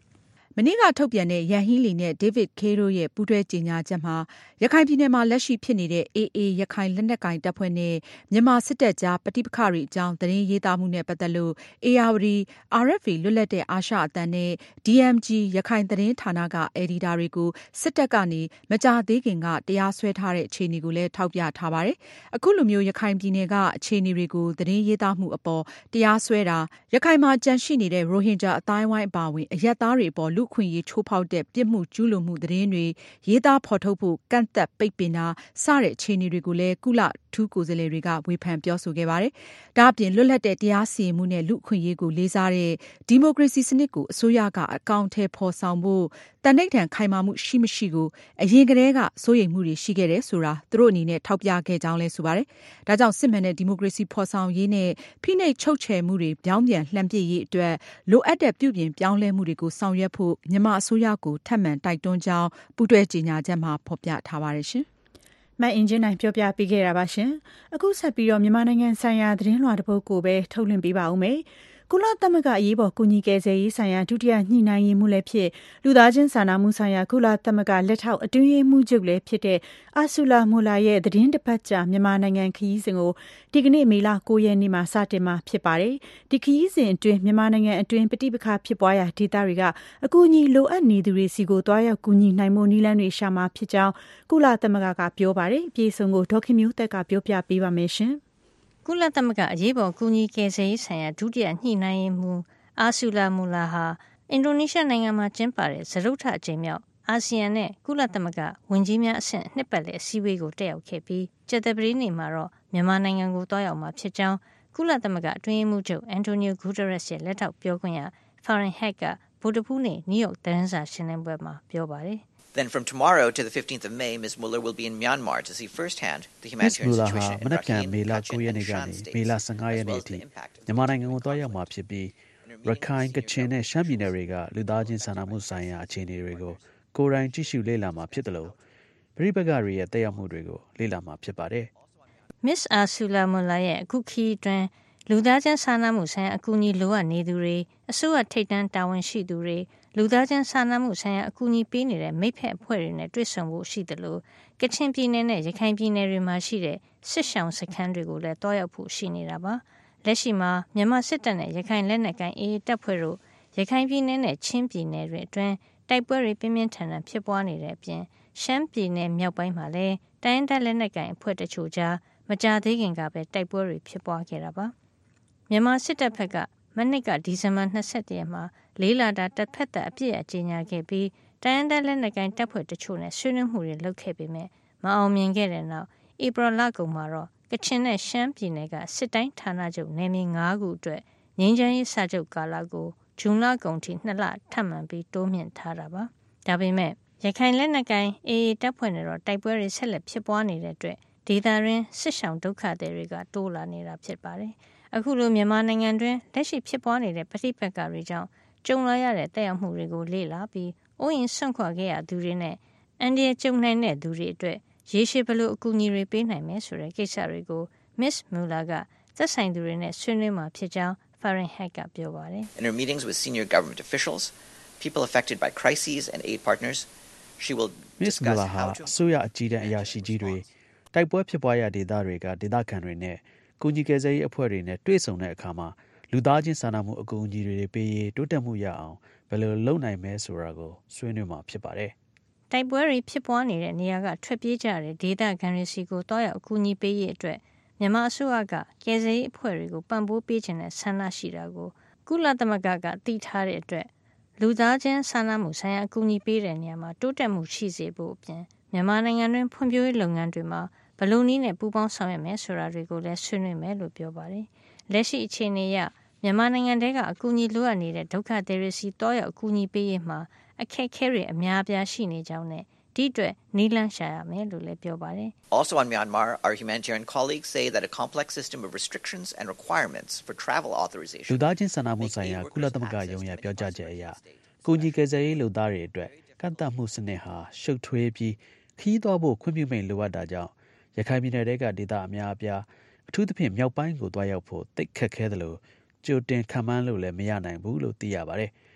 မနေ့ကထုတ်ပြန်တဲ့ယန်ဟီးလီနဲ့ David Kaye တို့ရဲ့ပူးတွဲကြေညာချက်မှာရခိုင်ပြည်နယ်မှာလက်ရှိဖြစ်နေတဲ့ AA ရခိုင်လက်နက်ကိုင်တပ်ဖွဲ့နဲ့မြန်မာစစ်တပ်ကြားပဋိပက္ခတွေအကြောင်းသတင်းရေးသားမှုနဲ့ပတ်သက်လို့ ARD, RFA လွတ်လပ်တဲ့အာရှအသံနဲ့ DMG ရခိုင်သတင်းဌာနကအယ်ဒီတာတွေကိုစစ်တပ်ကနေမကြာသေးခင်ကတရားစွဲထားတဲ့အခြေအနေကိုလည်းထောက်ပြထားပါတယ်။အခုလိုမျိုးရခိုင်ပြည်နယ်ကအခြေအနေတွေကိုသတင်းရေးသားမှုအပေါ်တရားစွဲတာရခိုင်မှာကြန့်ရှိနေတဲ့ရိုဟင်ဂျာအတိုင်းဝိုင်းအပါအဝင်အရက်သားတွေအပေါ်လူခွင့်ရေးချိုးဖောက်တဲ့ပြစ်မှုကျူးလွန်မှုသတင်းတွေရေးသားဖော်ထုတ်ဖို့ကန့်သက်ပိတ်ပင်တာစတဲ့အခြေအနေတွေကိုလည်းကုလထူးကိုယ်စားလှယ်တွေကဝေဖန်ပြောဆိုခဲ့ပါတယ်။ဒါအပြင်လွတ်လပ်တဲ့တရားစီရင်မှုနဲ့လူခွင့်ရေးကိုလေးစားတဲ့ဒီမိုကရေစီစနစ်ကိုအစိုးရကအကောင့်ထဲဖော်ဆောင်ဖို့တန်ဋိဌာန်ခိုင်မာမှုရှိမရှိကိုအရင်ကတည်းကစိုးရိမ်မှုတွေရှိခဲ့တယ်ဆိုတာသူတို့အနေနဲ့ထောက်ပြခဲ့ကြောင်းလည်းဆိုပါတယ်။ဒါကြောင့်စစ်မှန်တဲ့ဒီမိုကရေစီဖော်ဆောင်ရေးနဲ့ဖိနှိပ်ချုပ်ချယ်မှုတွေပြောင်းပြန်လှန်ပစ်ရေးအတွက်လိုအပ်တဲ့ပြုပြင်ပြောင်းလဲမှုတွေကိုဆောင်ရွက်ဖို့မြန်မာအစိုးရကိုထပ်မံတိုက်တွန်းကြောင်းပူးတွဲကြေညာချက်မှာဖော်ပြထားပါတယ်ရှင်။မအင်ဂျင်နိုင်ပြောပြပေးခဲ့တာပါရှင်။အခုဆက်ပြီးတော့မြန်မာနိုင်ငံဆိုင်ရာသတင်းလွှာတစ်ပုဒ်ကိုပဲထုတ်လွှင့်ပေးပါဦးမယ်။ကုလသမဂ္ဂအရေးပေါ်ကူညီကယ်ဆယ်ရေးဆိုင်ရာဒုတိယညှိနှိုင်းရေးမှူးလည်းဖြစ်လူသားချင်းစာနာမှုဆိုင်ရာကုလသမဂ္ဂလက်ထောက်အတွင်းရေးမှူးချုပ်လည်းဖြစ်တဲ့အာဆူလာမိုလာရဲ့သတင်းတစ်ပတ်ကြာမြန်မာနိုင်ငံခရီးစဉ်ကိုဒီကနေ့မေလ9ရက်နေ့မှာစတင်မှာဖြစ်ပါတယ်။ဒီခရီးစဉ်အတွင်းမြန်မာနိုင်ငံအတွင်းပဋိပက္ခဖြစ်ပွားရာဒေသတွေကအကူအညီလိုအပ်နေသူတွေစီကိုတွားရောက်ကူညီနိုင်မှုနည်းလမ်းတွေရှာမှာဖြစ်ကြောင်းကုလသမဂ္ဂကပြောပါတယ်။အပြည့်အစုံကိုဒေါခင်မျိုးသက်ကပြောပြပေးပါမယ်ရှင်။ကုလသမဂ္ဂအရေးပေါ်ကူညီကယ်ဆယ်ရေးဆိုင်ရာဒုတိယညှိနှိုင်းရေးမှူးအာဆူလာမူလာဟာအင်ဒိုနီးရှားနိုင်ငံမှာကျင်းပတဲ့စတုတ္ထအကြိမ်မြောက်အာဆီယံနဲ့ကုလသမဂ္ဂဝန်ကြီးများအဆင့်နှစ်ပတ်လည်အစည်းအဝေးကိုတက်ရောက်ခဲ့ပြီးကြာသပတေးနေ့မှာတော့မြန်မာနိုင်ငံကိုတွားရောက်မှာဖြစ်ကြောင်းကုလသမဂ္ဂအတွင်းရေးမှူးချုပ်အန်တိုနီယိုဂူတာရက်စ်ရဲ့လက်ထောက်ပြောခွင့်ရဖာရင်ဟက်ကဗုဒ္ဓဖူးနေ့နယူးယောက်သတင်းစာရှင်းလင်းပွဲမှာပြောပါတယ် Then from tomorrow to the 15th of May, Ms. Mueller will be in Myanmar to see firsthand the humanitarian situation in Rakhine, Kachin, and Shan states, as well as the impact of မြန်မာနိုင်ငံကိုတွားရောက်မှာဖြစ်ပြီးရခိုင်ကချင်နဲ့ရှမ်းပြည်နယ်တွေကလူသားချင်းစာနာမှုဆိုင်ရာအခြေအနေတွေကိုကိုယ်တိုင်ကြည့်ရှုလေ့လာမှာဖြစ်တယ်လို့ပြည်ပကတွေရဲ့တက်ရောက်မှုတွေကိုလေ့လာမှာဖြစ်ပါတယ်။ Miss Ursula Mueller ရဲ့အခုခရီးတွင်လူသားချင်းစာနာမှုဆိုင်ရာအကူအညီလိုအပ်နေသူတွေအစိုးရထိပ်တန်းတာဝန်ရှိသူတွေလူသားချင်းစာနာမှုဆိုင်ရာအကူအညီပေးနေတဲ့မိဖက်အဖွဲ့တွေနဲ့တွေ့ဆုံဖို့ရှိတယ်လို့ကချင်ပြည်နယ်နဲ့ရခိုင်ပြည်နယ်တွေမှာရှိတဲ့စစ်ရှောင်စခန်းတွေကိုလည်းတွားရောက်ဖို့ရှိနေတာပါလက်ရှိမှာမြန်မာစစ်တပ်နဲ့ရခိုင်လက်နက်ကိုင်AAတပ်ဖွဲ့တို့ရခိုင်ပြည်နယ်နဲ့ချင်းပြည်နယ်တွေအတွင်းတိုက်ပွဲတွေပြင်းပြင်းထန်ထန်ဖြစ်ပွားနေတဲ့အပြင်ရှမ်းပြည်နယ်မြောက်ပိုင်းမှာလည်းတိုင်းရင်းသားလက်နက်ကိုင်အဖွဲ့တချို့ကြားမကြာသေးခင်ကပဲတိုက်ပွဲတွေဖြစ်ပွားခဲ့တာပါမြန်မာစစ်တပ်ဘက်ကမနှစ်ကဒီဇင်ဘာ21ရက်မှာလေးလာတာတပ်ဖက်တပ်အပြစ်အကြေညာခဲ့ပြီးတိုင်းရင်းသားလက်နက်ကိုင်တပ်ဖွဲ့တချို့နဲ့ဆွေးနွေးမှုတွေလုပ်ခဲ့ပေမဲ့မအောင်မြင်ခဲ့တဲ့နောက်ဧပြီလကုန်မှာတော့ကချင်နဲ့ရှမ်းပြည်နယ်ကစစ်တိုင်းဌာနချုပ်နယ်မြေ9ခုအတွက်ငြိမ်းချမ်းရေးစာချုပ်ကာလကိုဇွန်လကုန်ထိ2လထပ်မံပြီးတိုးမြင့်ထားတာပါဒါပေမဲ့ရခိုင်လက်နက်ကိုင် AA တပ်ဖွဲ့နဲ့တော့တိုက်ပွဲတွေဆက်လက်ဖြစ်ပွားနေတဲ့အတွက်ဒေသတွင်းစစ်ရှောင်ဒုက္ခသည်တွေကတိုးလာနေတာဖြစ်ပါတယ်အခုလိုမြန်မာနိုင်ငံတွင်လက်ရှိဖြစ်ပွားနေတဲ့ပဋိပက္ခတွေကြောင့်ကြုံလာရတဲ့တက်ရောက်မှုတွေကိုလေ့လာပြီးအိုးရင်ဆွန့်ခွာခဲ့ရသူတွေနဲ့အန်ဒီရဲ့ကြုံနိုင်တဲ့သူတွေအတွက်ရေရှည်ဘလို့အကူအညီတွေပေးနိုင်မယ်ဆိုတဲ့ကိစ္စတွေကို Miss Mueller ကသက်ဆိုင်သူတွေနဲ့ဆွေးနွေးမှာဖြစ်ကြောင်း Fahrenheit ကပြောပါတယ် In her meetings with senior government officials, people affected by crises and aid partners, she will discuss how to အစိုးရအကြီးတန်းအရာရှိကြီးတွေတိုက်ပွဲဖြစ်ပွားရာဒေသတွေကဒေသခံတွေနဲ့ကူညီကယ်ဆယ်ရေးအဖွဲ့တွေနဲ့တွေ့ဆုံတဲ့အခါမှာလူသားချင်းစာနာမှုအကူအညီတွေပေးရေးတိုးတက်မှုရအောင်ဘယ်လိုလုပ်နိုင်မလဲဆိုတာကိုဆွေးနွေးမှာဖြစ်ပါတယ်။တိုက်ပွဲတွေဖြစ်ပွားနေတဲ့နေရာကထွက်ပြေးကြတဲ့ဒေသခံတွေစီကိုတွားရောက်အကူအညီပေးရေးအတွက်မြန်မာအစိုးရကကယ်ဆယ်ရေးအဖွဲ့တွေကိုပံ့ပိုးပေးခြင်းနဲ့ဆန္ဒရှိတာကိုကုလသမဂ္ဂကတည်ထားတဲ့အတွက်လူသားချင်းစာနာမှုဆိုင်ရာအကူအညီပေးတဲ့နေရာမှာတိုးတက်မှုရှိစေဖို့အပြင်မြန်မာနိုင်ငံတွင်ဖွံ့ဖြိုးရေးလုပ်ငန်းတွေမှာဘယ်လိုနည်းနဲ့ပူးပေါင်းဆောင်ရွက်မယ်ဆိုတာတွေကိုလည်းဆွေးနွေးမယ်လို့ပြောပါတယ်။လက်ရှိအခြေအနေအရမြန်မာနိုင်ငံတဲကအကူအညီလိုအပ်နေတဲ့ဒုက္ခသည်တွေစီတွားရောက်အကူအညီပေးရေးမှာအခက်အခဲတွေအများအပြားရှိနေကြောင်းနဲ့ဒီအတွက်နည်းလမ်းရှာရမယ်လို့လည်းပြောပါတယ်။ Also on Myanmar, our humanitarian colleagues say that a complex system of restrictions and requirements for travel authorization လူသားချင်းစာနာမှုဆိုင်ရာကုလသမဂ္ဂရုံးရဲ့ပြောကြားချက်အရကူညီကယ်ဆယ်ရေးလုပ်သားတွေအတွက်ကန့်သတ်မှုစနစ်ဟာရှုပ်ထွေးပြီးခရီးသွားဖို့ခွင့်ပြုမိန့်လိုအပ်တာကြောင့်ရခိုင်ပြည်နယ်ကဒေသအများအပြားအထူးသဖြင့်မြောက်ပိုင်းကိုတွားရောက်ဖို့တိတ်ခက်ခဲတယ်လို့ကြိုတင်ခံမှန်းလို့လည်းမရနိုင်ဘူးလို့သိရပါတယ်။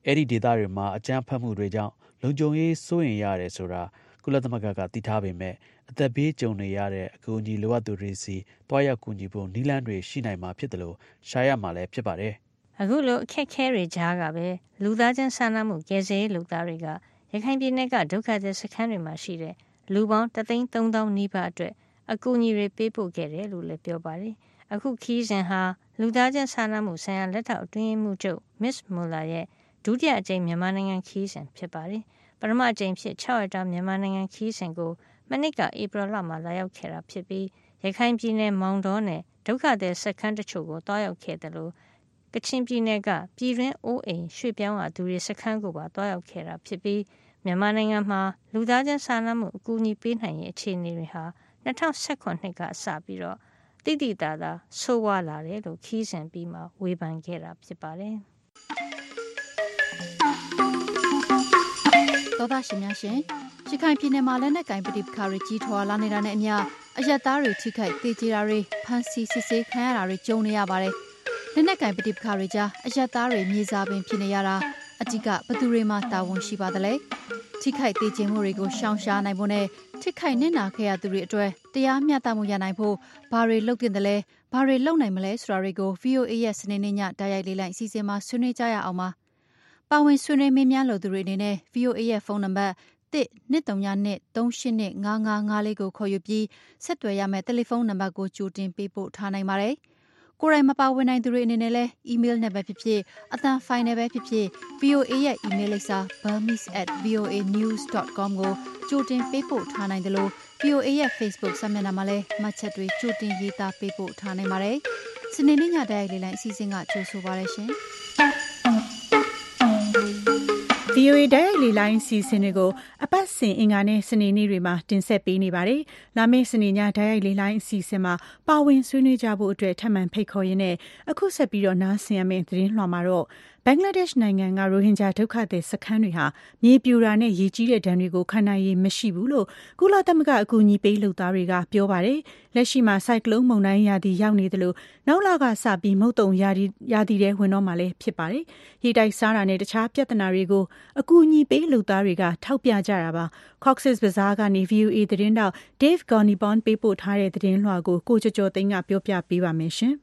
အဲ့ဒီဒေသတွေမှာအကြမ်းဖက်မှုတွေကြောင့်လုံခြုံရေးစိုးရိမ်ရတယ်ဆိုတာကုလသမဂ္ဂကသိထားပေမဲ့အသက်ဘေးကြုံနေရတဲ့အကူအညီလိုအပ်သူတွေစီတွားရောက်ကူညီဖို့နည်းလမ်းတွေရှိနိုင်မှာဖြစ်တယ်လို့ရှာရမှာလည်းဖြစ်ပါတယ်အခုလိုအခက်အခဲတွေကြားကပဲလူသားချင်းစာနာမှုကယ်ဆယ်ရေးလုပ်သားတွေကရခိုင်ပြည်နယ်ကဒုက္ခသည်စခန်းတွေမှာရှိတဲ့လူပေါင်း330,000နီးပါးအတွက်အကူအညီတွေပေးပို့ခဲ့တယ်လို့လည်းပြောပါတယ်။အခုခီးစဉ်ဟာလူသားချင်းစာနာမှုဆိုင်ရာလက်ထောက်အတွင်းမှုချုပ် Miss Muller ရဲ့ဒုတိယအကြိမ်မြန်မာနိုင်ငံခီးစဉ်ဖြစ်ပါတယ်။ပထမအကြိမ်ဖြစ်6ရက်တာမြန်မာနိုင်ငံခီးစဉ်ကိုမနစ်ကဧပြီလမှာလာရောက်ခဲ့တာဖြစ်ပြီးရခိုင်ပြည်နယ်မောင်တောနဲ့ဒုက္ခသည်စခန်းတချို့ကိုတွားရောက်ခဲ့တယ်လို့ကချင်ပြည်နယ်ကပြည်တွင်းအိုးအိမ်ရွှေ့ပြောင်းသူတွေစခန်းကိုပါတွားရောက်ခဲ့တာဖြစ်ပြီးမြန်မာနိုင်ငံမှာလူသားချင်းစာနာမှုအကူအညီပေးနိုင်ရေးအခြေအနေတွေဟာ2019ခုနှစ်ကစပြီးတော့တိတိတသာဆိုးဝါးလာတယ်လို့ခီးစဉ်ပြီးမှဝေဖန်ခဲ့တာဖြစ်ပါတယ်။သောသားရှင်များရှင်ရခိုင်ပြည်နယ်မှာလက်နက်ကင်ပဋိပက္ခတွေကြီးထွားလာနေတာနဲ့အမျှအရပ်သားတွေထိခိုက်သေကြေတာတွေဖမ်းဆီးစစ်ဆေးခံရတာတွေကြုံနေရပါတယ်။လက်နက်ကင်ပဋိပက္ခတွေကြားအရပ်သားတွေမြေစာပင်ဖြစ်နေရတာအတိကဘသူတွေမှတာဝန်ရှိပါသလဲ။ထိခိုက်သေကြေမှုတွေကိုရှောင်ရှားနိုင်ဖို့နဲ့ထိခိုက်နစ်နာခဲ့ရသူတွေအတွက်တရားမျှတမှုရနိုင်ဖို့ဘာတွေလုပ်တင်တယ်လဲဘာတွေလုပ်နိုင်မလဲဆိုတာတွေကို VOA ရဲ့စနေနေ့ညတိုက်ရိုက်လေးလိုက်အစီအစဉ်မှာဆွေးနွေးကြရအောင်ပါ။ပါဝင်ဆွေးနွေးမေးမြန်းလိုသူတွေအနေနဲ့ VOA ရဲ့ဖုန်းနံပါတ်1-239-5554ကိုခေါ်ယူပြီးဆက်သွယ်ရမယ့်တယ်လီဖုန်းနံပါတ်ကိုကြိုတင်ပေးပို့ထားနိုင်ပါတယ်။ကိုယ်တိုင်မပါဝင်နိုင်သူတွေအနေနဲ့လည်းအီးမေးလ်နဲ့ပဲဖြစ်ဖြစ်အသံဖိုင်နဲ့ပဲဖြစ်ဖြစ် VOA ရဲ့အီးမေးလ်လိပ်စာ burmese@voanews.com ကိုကြိုတင်ပေးပို့ထားနိုင်တယ်လို့ VOA ရဲ့ Facebook စာမျက်နှာမှာလည်းမှတ်ချက်တွေကြိုတင်ရေးသားပေးပို့ထားနိုင်ပါတယ်။စနေနေ့ညတိုက်ရိုက်လေးလိုက်အစီအစဉ်ကကြိုဆိုပါရရှင်။ VOA တိုက်ရိုက်လေလိုင်းစီစဉ်တွေကိုအပတ်စဉ်အင်္ဂါနဲ့စနေနေ့တွေမှာတင်ဆက်ပေးနေပါတယ်။လာမယ့်စနေညတိုက်ရိုက်လေလိုင်းအစီအစဉ်မှာပါဝင်ဆွေးနွေးကြဖို့အတွက်ထပ်မံဖိတ်ခေါ်ရင်းနဲ့အခုဆက်ပြီးတော့နားဆင်ရမယ့်သတင်းလွှာမှာတော့ဘင်္ဂလားဒေ့ရှ်နိုင်ငံကရိုဟင်ဂျာဒုက္ခသည်စခန်းတွေဟာမြေပြိုတာနဲ့ရေကြီးတဲ့ဒဏ်တွေကိုခံနိုင်ရည်မရှိဘူးလို့ကုလသမဂ္ဂအကူအညီပေးလုပ်သားတွေကပြောပါတယ်။လက်ရှိမှာစိုက်ကလုန်းမုန်တိုင်းရာသီရောက်နေတယ်လို့နောက်လကစပြီးမုတ်တုံရာသီထဲဝင်တော့မှလည်းဖြစ်ပါတယ်။ရေတိုက်စားတာနဲ့တခြားပြဿနာတွေကိုအကူအညီပေးလုပ်သားတွေကထောက်ပြကြတာပါ။ Cox's Bazar ကနေ VOA သတင်းတောက် Dave Gonibon ပေးပို့ထားတဲ့သတင်းလွှာကိုကိုကျော်သိန်းကပြောပြပေးပါမယ်ရှင်။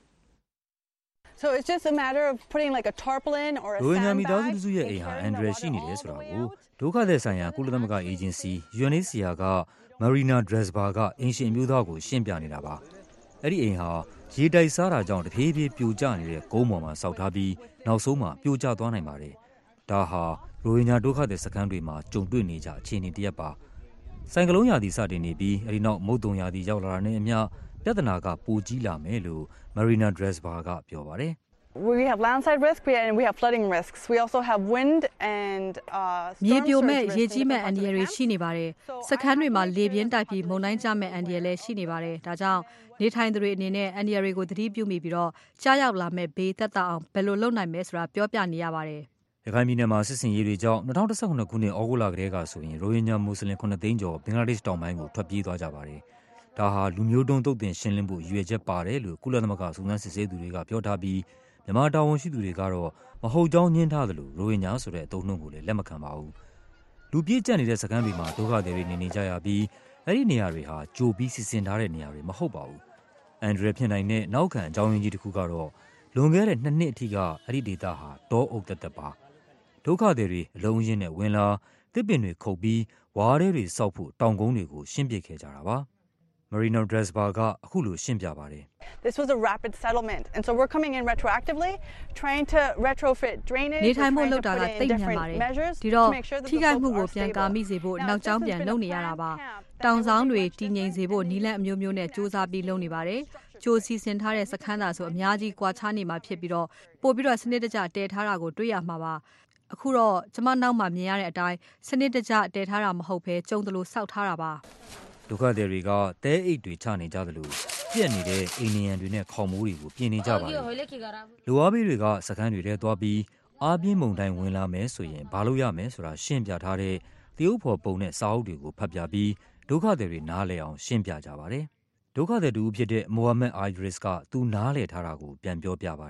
So it's just a matter of putting like a tarpaulin or a sandbag. ရိုဟင်ဂျာမိသားစုစုရဲ့အိမ်ဟာအန်ဒရယ်ရှိနေတယ်ဆိုတာကိုဒုက္ခသည်ဆိုင်ရာကုလသမဂ္ဂအေဂျင်စီ UNHCR က Marina Dresba ကအင်ရှင်မျိုးသားကိုရှင်းပြနေတာပါ။အဲ့ဒီအိမ်ဟာရေတိုက်စားတာကြောင့်တဖြည်းဖြည်းပြိုကျနေတဲ့ကုန်းပေါ်မှာဆောက်ထားပြီးနောက်ဆုံးမှာပြိုကျသွားနိုင်ပါတယ်။ဒါဟာရိုဟင်ဂျာဒုက္ခသည်စခန်းတွေမှာကြုံတွေ့နေကြအခြေအနေတစ်ရပ်ပါ။ဆိုင်ကလုန်းရာသီစတင်နေပြီးအဲ့ဒီနောက်မုတ်တုံရာသီရောက်လာတာနဲ့အမျှပြဿနာကပိုကြီးလာမယ်လို့ Marina Dresba ကပြောပါတယ်။ We have landslide risk and we have flooding risks. We also have wind and မြေပြိုမဲ့ရေကြီးမဲ့အန္တရာယ်တွေရှိနေပါတယ်။စခန်းတွေမှာလေပြင်းတိုက်ပြီးမုန်တိုင်းကျမဲ့အန္တရာယ်လည်းရှိနေပါတယ်။ဒါကြောင့်နေထိုင်သူတွေအနေနဲ့အန္တရာယ်တွေကိုသတိပြုမိပြီးတော့ကြားရောက်လာမဲ့ဘေးသက်သာအောင်ဘယ်လိုလုပ်နိုင်မလဲဆိုတာပြောပြနေရပါတယ်။ရခိုင်ပြည်နယ်မှာစစ်စင်ရေးတွေကြောင့်2019ခုနှစ်ဩဂုတ်လကတည်းကဆိုရင်ရိုဟင်ဂျာမွတ်စလင်9သိန်းကျော်ဘင်္ဂလားဒေ့ရှ်တောင်ပိုင်းကိုထွက်ပြေးသွားကြပါတယ်။ဒါဟာလူမျိုးတုံးသုတ်သင်ရှင်းလင်းဖို့ရည်ရွယ်ချက်ပါတယ်လို့ကုလသမဂ္ဂစုံစမ်းစစ်ဆေးသူတွေကပြောထားပြီးမြန်မာတာဝန်ရှိသူတွေကတော့မဟုတ်ကြောင်းညှင်းထားသလိုရိုဟင်ဂျာဆိုတဲ့အသုံးအနှုန်းကိုလည်းလက်မခံပါဘူး။လူပြည့်ကျပ်နေတဲ့စခန်းတွေမှာဒုက္ခသည်တွေနေကြရပြီးအဲ့ဒီနေရာတွေဟာကြိုပြီးစီစဉ်ထားတဲ့နေရာတွေမဟုတ်ပါဘူး။အန်ဒရယ်ဖြစ်နိုင်တဲ့နောက်ခံအကြောင်းရင်းကြီးတစ်ခုကတော့လွန်ခဲ့တဲ့2နှစ်အထိကအဲ့ဒီဒေသဟာတောအုပ်သက်ပါ။ဒုက္ခသည်တွေအလုံးရင်းနဲ့ဝင်လာတစ်ပင်တွေခုတ်ပြီးဝါးတွေစောက်ဖို့တောင်ကုန်းတွေကိုရှင်းပစ်ခဲ့ကြတာပါ။ Marina Dresba ကအခုလိုရှင်းပြပါတယ်။ This was a rapid settlement and so we're coming in retroactively trying to retrofit drainage နေထိုင်မှုလောက်တာကတိတ်မြန်ပါတယ်ဒီတော့ထိခိုက်မှုကိုပြန်ကာမိစေဖို့နောက်ကျောင်းပြန်လုပ်နေရတာပါတောင်ဆောင်တွေတည်ငြိမ်စေဖို့နီးလန့်အမျိုးမျိုးနဲ့စူးစမ်းပြီးလုပ်နေပါတယ်ကြိုစီစဉ်ထားတဲ့စခန်းသာဆိုအများကြီးကွာခြားနေမှာဖြစ်ပြီးတော့ပို့ပြီးတော့စနစ်တကျတည်ထားတာကိုတွေ့ရမှာပါအခုတော့ကျမနောက်မှာမြင်ရတဲ့အတိုင်းစနစ်တကျတည်ထားတာမဟုတ်ဘဲကျုံတလို့စောက်ထားတာပါဒုက္ခသည်တွေကတဲအိတ်တွေချနေကြသလိုပြက်နေတဲ့အိန္ဒိယန်တွေနဲ့ခေါင်မိုးတွေကိုပြင်နေကြပါတယ်။လူအားဘေးတွေကစခန်းတွေထဲသွားပြီးအားပြင်းမုန်တိုင်းဝင်လာမယ်ဆိုရင်ဘာလို့ရမယ်ဆိုတာရှင်းပြထားတဲ့တရုတ်ဖော်ပုံနဲ့စာအုပ်တွေကိုဖတ်ပြပြီးဒုက္ခသည်တွေနားလည်အောင်ရှင်းပြကြပါတယ်။ဒုက္ခသည်တူဖြစ်တဲ့မိုဟာမက်အာယဒရစ်ကသူနားလည်ထားတာကိုပြန်ပြောပြပါတယ်။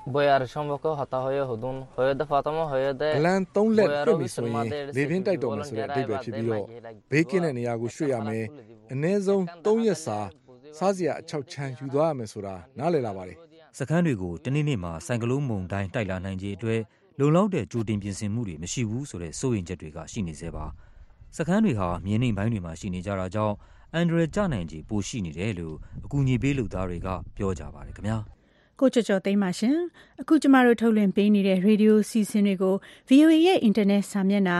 boyar shamboko hata hoye hodun hoye da fatama hoye da အလံ3လက်တွေ့ပြီဆိုရင်လေပြင်းတိုက်တော်မယ်ဆိုတဲ့အဓိပ္ပာယ်ဖြစ်ပြီးတော့ဘေးကင်းတဲ့နေရာကိုရွှေ့ရမယ်အနည်းဆုံး3ရက်စာစားစရာအချောက်ချမ်းယူသွားရမယ်ဆိုတာနားလည်လာပါတယ်စခန်းတွေကိုတနေ့နေ့မှာဆိုင်ကလုန်းမုန်တိုင်းတိုက်လာနိုင်ခြေအတွက်လုံလောက်တဲ့ကြိုတင်ပြင်ဆင်မှုတွေမရှိဘူးဆိုတဲ့စိုးရိမ်ချက်တွေကရှိနေသေးပါစခန်းတွေဟာမြင်းနှိမ်ပိုင်းတွေမှာရှိနေကြတာကြောင့်အန်ဒရယ်ကျနိုင်ခြေပိုရှိနေတယ်လို့အကူအညီပေးလူသားတွေကပြောကြပါတယ်ခင်ဗျာကိုကျော်ကျော်သိမ်းပါရှင်အခုကျမတို့ထုတ်လွှင့်ပေးနေတဲ့ရေဒီယိုစီစဉ်တွေကို VOA ရဲ့အင်တာနက်စာမျက်နှာ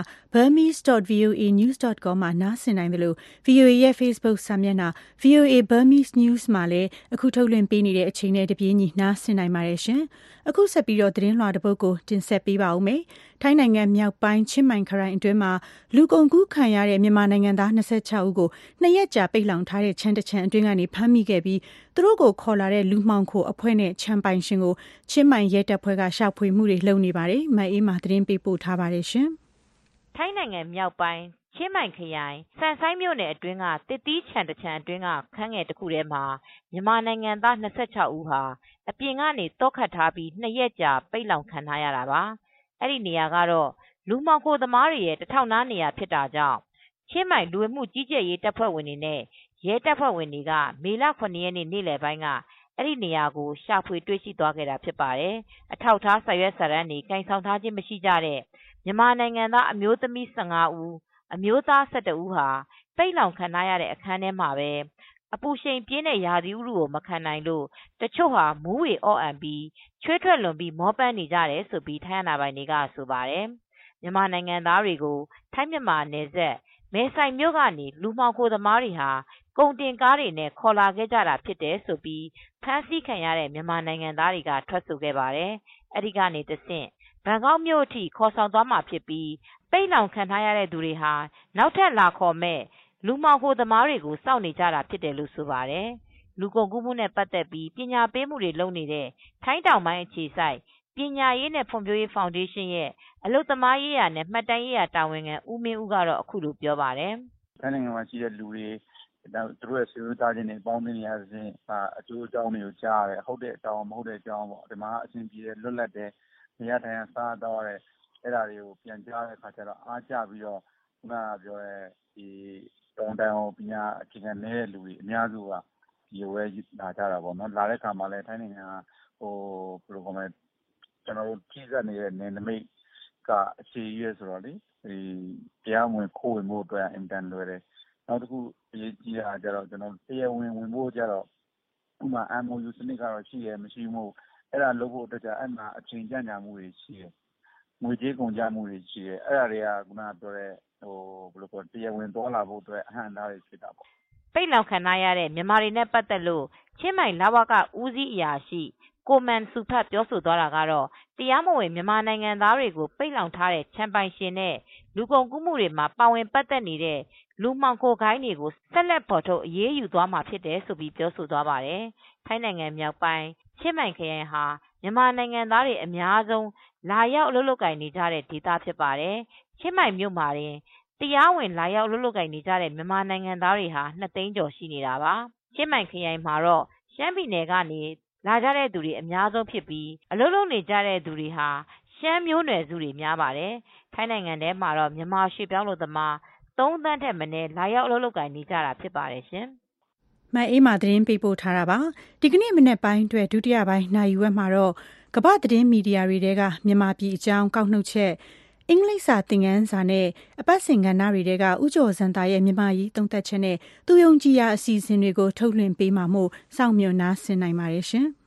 burmese.voanews.com မှာနားဆင်နိုင်တယ်လို့ VOA ရဲ့ Facebook စာမျက်နှာ VOA Burmese News မှာလည်းအခုထုတ်လွှင့်ပေးနေတဲ့အချိန်နဲ့တပြေးညီနားဆင်နိုင်ပါတယ်ရှင်အခုဆက်ပြီးတော့သတင်းလွှာတစ်ပုဒ်ကိုတင်ဆက်ပေးပါဦးမယ်ထိုင်းနိုင်ငံမြောက်ပိုင်းချင်းမိုင်ခရိုင်အတွင်းမှာလူကုန်ကူးခံရတဲ့မြန်မာနိုင်ငံသား26ဦးကို2ရက်ကြာပိတ်လောင်ထားတဲ့ချမ်းတချမ်းအတွင်းကနေဖမ်းမိခဲ့ပြီးသူတို့ကိုခေါ်လာတဲ့လူမှောင်ခိုအဖွဲ့နဲ့ချမ်းပိုင်ရှင်ကိုချင်းမိုင်ရဲတပ်ဖွဲ့ကရှာဖွေမှုတွေလုပ်နေပါတယ်။မအေးမှာသတင်းပေးပို့ထားပါတယ်ရှင်။ထိုင်းနိုင်ငံမြောက်ပိုင်းချင်းမိုင်ခရိုင်စန်ဆိုင်မြို့နယ်အတွင်းကတစ်တီးချမ်းတချမ်းအတွင်းကခန်းငယ်တစ်ခုထဲမှာမြန်မာနိုင်ငံသား26ဦးဟာအပြင်ကနေတောခတ်ထားပြီး2ရက်ကြာပိတ်လောင်ခံထားရတာပါ။အဲ့ဒီနေရာကတော့လူမှောင်ခိုသမားတွေရဲ့တထောက်နားနေရာဖြစ်တာကြောင့်ချင်းမိုင်လူဝင်မှုကြီးကြပ်ရေးတပ်ဖွဲ့ဝင်တွေနဲ့ရဲတပ်ဖွဲ့ဝင်တွေကမေလ9ရက်နေ့နေ့လယ်ပိုင်းကအဲ့ဒီနေရာကိုရှာဖွေတွေ့ရှိသွားခဲ့တာဖြစ်ပါတယ်။အထောက်ထားစာရွက်စာတမ်းတွေကင်ဆောင်ထားခြင်းမရှိကြတဲ့မြန်မာနိုင်ငံသားအမျိုးသမီး15ဦးအမျိုးသား12ဦးဟာပိတ်လောင်ခံထားရတဲ့အခန်းထဲမှာပဲအပူရှိန်ပြင်းတဲ့ရာသီဥတုကိုမခံနိုင်လို့တချို့ဟာမူးဝေအော့အန်ပြီးချွေးထွက်လွန်ပြီးမောပန်းနေကြတယ်ဆိုပြီးထိုင်းအာဏာပိုင်တွေကဆိုပါတယ်။မြန်မာနိုင်ငံသားတွေကိုထိုင်းမြန်မာနယ်စပ်မဲဆိုင်မြို့ကနေလူမှောင်ခိုသမားတွေဟာကုန်တင်ကားတွေနဲ့ခေါ်လာခဲ့ကြတာဖြစ်တယ်ဆိုပြီးဖမ်းဆီးခံရတဲ့မြန်မာနိုင်ငံသားတွေကထွက်ဆိုခဲ့ပါတယ်။အဲဒီကနေတဆင့်ဘန်ကောက်မြို့အထိခေါ်ဆောင်သွားမှာဖြစ်ပြီးပိတ်လောင်ခံထားရတဲ့သူတွေဟာနောက်ထပ်လာခေါ်မဲ့လူမှောင်ခိုသမားတွေကိုစောင့်နေကြတာဖြစ်တယ်လို့ဆိုပါတယ်။လူကုန်ကူးမှုနဲ့ပတ်သက်ပြီးပညာပေးမှုတွေလုပ်နေတဲ့ထိုင်းတောင်ပိုင်းအခြေစိုက်ပညာရေးနဲ့ဖွံ့ဖြိုးရေးဖောင်ဒေးရှင်းရဲ့အလုပ်သမားရေးရာနဲ့မှတ်တမ်းရေးရာတာဝန်ခံဦးမင်းဦးကတော့အခုလိုပြောပါတယ်။ထိုင်းနိုင်ငံမှာရှိတဲ့လူတွေသူတို့ရဲ့ဆွေမျိုးသားချင်းတွေပေါင်းသင်းနေရစဉ်အကျိုးအကြောင်းတွေကိုကြားရတယ်ဟုတ်တဲ့အကြောင်းမဟုတ်တဲ့အကြောင်းပေါ့ဒီမှာအဆင်ပြေတယ်လွတ်လပ်တယ်နေရာထိုင်စားတော့ရဲအဲ့ဒါတွေကိုပြန်ကြားတဲ့အခါကျတော့အားကျပြီးတော့ခုနကပြောတဲ့ဒီတောင်တန်းပညာအခြေခံနေတဲ့လူတွေအများစုကဒီဝဲလာကြတာပေါ့နော်လာတဲ့အခါမှာလည်းထိုင်းနိုင်ငံကဘယ်လိုခေါ်မလဲကျွန်တော်တို့ကြီးစက်နေတဲ့နယ်နိမိတ်ကအခြေရွယ်ဆိုတော့လေဒီတရားဝင်ခိုးဝင်မှုအတွက်အင်တန်လွယ်တယ်နောက်တစ်ခုအရေးကြီးတာကြတော့ကျွန်တော်တရားဝင်ဝင်ဖို့ကြတော့ဥပမာ MOU စနစ်ကတော့ရှိရမရှိမှုအဲ့ဒါလုပ်ဖို့အတွက်ကြအဲ့မှာအချိန်ကြန့်ကြာမှုတွေရှိတယ်ငွေကြေးကုန်ကျမှုတွေရှိတယ်အဲ့ဒါတွေကခုနကပြောတဲ့ဘယ်လိုပြောတရားဝင်သွားလာဖို့အတွက်အဟန့်အတားတွေဖြစ်တာပေါ့ပိတ်လောင်ခံရတဲ့မြန်မာတွေနဲ့ပတ်သက်လို့ချင်းမိုင်လဝကဦးစီးအရာရှိကိုမန်စုဖတ်ပြောဆိုသွားတာကတော့တရားမဝင်မြန်မာနိုင်ငံသားတွေကိုပိတ်လောင်ထားတဲ့ချမ်းပိုင်ရှင်နဲ့လူကုန်ကူးမှုတွေမှာပါဝင်ပတ်သက်နေတဲ့လူမှောင်ခိုခိုင်းတွေကိုဆက်လက်ပေါ်ထုတ်အရေးယူသွားမှာဖြစ်တယ်ဆိုပြီးပြောဆိုသွားပါတယ်။ထိုင်းနိုင်ငံမြောက်ပိုင်းချင်းမိုင်ခရိုင်ဟာမြန်မာနိုင်ငံသားတွေအများဆုံးလာရောက်အလုပ်လုပ်ကိုင်နေကြတဲ့ဒေသဖြစ်ပါတယ်။ချင်းမိုင်မြို့မှာတရားဝင်လာရောက်အလုပ်လုပ်ကိုင်နေကြတဲ့မြန်မာနိုင်ငံသားတွေဟာ2သိန်းကျော်ရှိနေတာပါ။ချင်းမိုင်ခရိုင်မှာတော့ရှမ်းပြည်နယ်ကနေလာကြတဲ့သူတွေအများဆုံးဖြစ်ပြီးအလုပ်လုပ်နေကြတဲ့သူတွေဟာရှမ်းမျိုးနွယ်စုတွေများပါတယ်။ထိုင်းနိုင်ငံထဲမှာတော့မြန်မာရွှေပြောင်းလုပ်သမား3 သန်းထက်မနည်းလာရောက်အလုပ်လုပ်ကိုင်နေကြတာဖြစ်ပါတယ်ရှင်။မအေးမာသတင်းပေးပို့ထားတာပါ။ဒီကနေ့မနေ့ပိုင်းအတွက်ဒုတိယပိုင်းနိုင်ဝက်မှာတော့ကမ္ဘာသတင်းမီဒီယာတွေကမြန်မာပြည်အကြောင်းကောက်နှုတ်ချက်အင်္ဂလိပ်စာသင်ခန်းစာနဲ့အပတ်စဉ်ကဏ္ဍတွေကဥကျော်စံတာရဲ့မြန်မာရေးသုံးသပ်ချက်နဲ့သူယုံကြည်ရာအစီအစဉ်တွေကိုထုတ်လွှင့်ပေးမှာမို့စောင့်မျှော်နားဆင်နိုင်ပါတယ်ရှင်။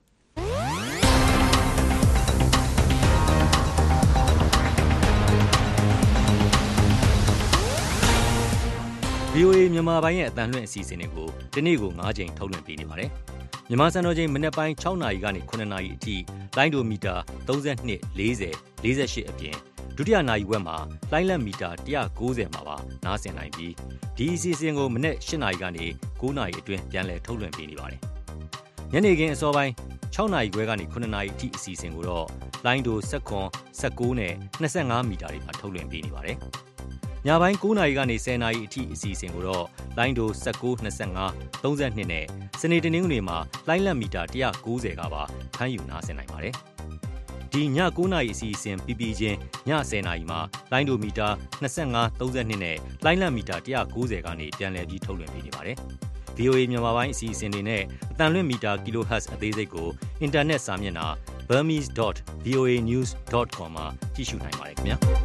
VOA မြန်မာပိုင်းရဲ့အတန်လွှင့်အစီအစဉ်တွေကိုဒီနေ့ကို9ချိန်ထုတ်လွှင့်ပေးနေပါတယ်။မြန်မာစံတော်ချိန်မနက်ပိုင်း6နာရီကနေ9နာရီအထိလိုင်းဒိုမီတာ32 40 48အပြင်ဒုတိယနာရီဝက်မှာလိုင်းလက်မီတာ190မှာပါနားဆင်နိုင်ပြီးဒီအစီအစဉ်ကိုမနက်8နာရီကနေ9နာရီအတွင်းပြန်လည်ထုတ်လွှင့်ပေးနေပါတယ်။ညနေခင်းအစောပိုင်း6နာရီခွဲကနေ9နာရီအထိအစီအစဉ်ကိုတော့လိုင်းဒို19နဲ့25မီတာတွေမှာထုတ်လွှင့်ပေးနေပါတယ်။ညပိုင်း9နာရီကနေ10နာရီအထိအစီအစဉ်ကိုတော့လိုင်းဒို19 25 32နဲ့စနေတနင်္ဂနွေမှာလိုင်းလက်မီတာ190ကပါဖမ်းယူနားဆင်နိုင်ပါတယ်။ဒီည9နာရီအစီအစဉ်ပြီးပြီးချင်းည10နာရီမှာလိုင်းဒိုမီတာ25 32နဲ့လိုင်းလံမီတာ190ကနေပြန်လည်ပြီးထုတ်လွှင့်ပေးနေပါတယ်။ VOA မြန်မာပိုင်းအစီအစဉ်တွေနဲ့အတန်လွင့်မီတာ kHz အသေးစိတ်ကိုအင်တာနက်စာမျက်နှာ burmese.voanews.com မှာကြည့်ရှုနိုင်ပါတယ်ခင်ဗျာ။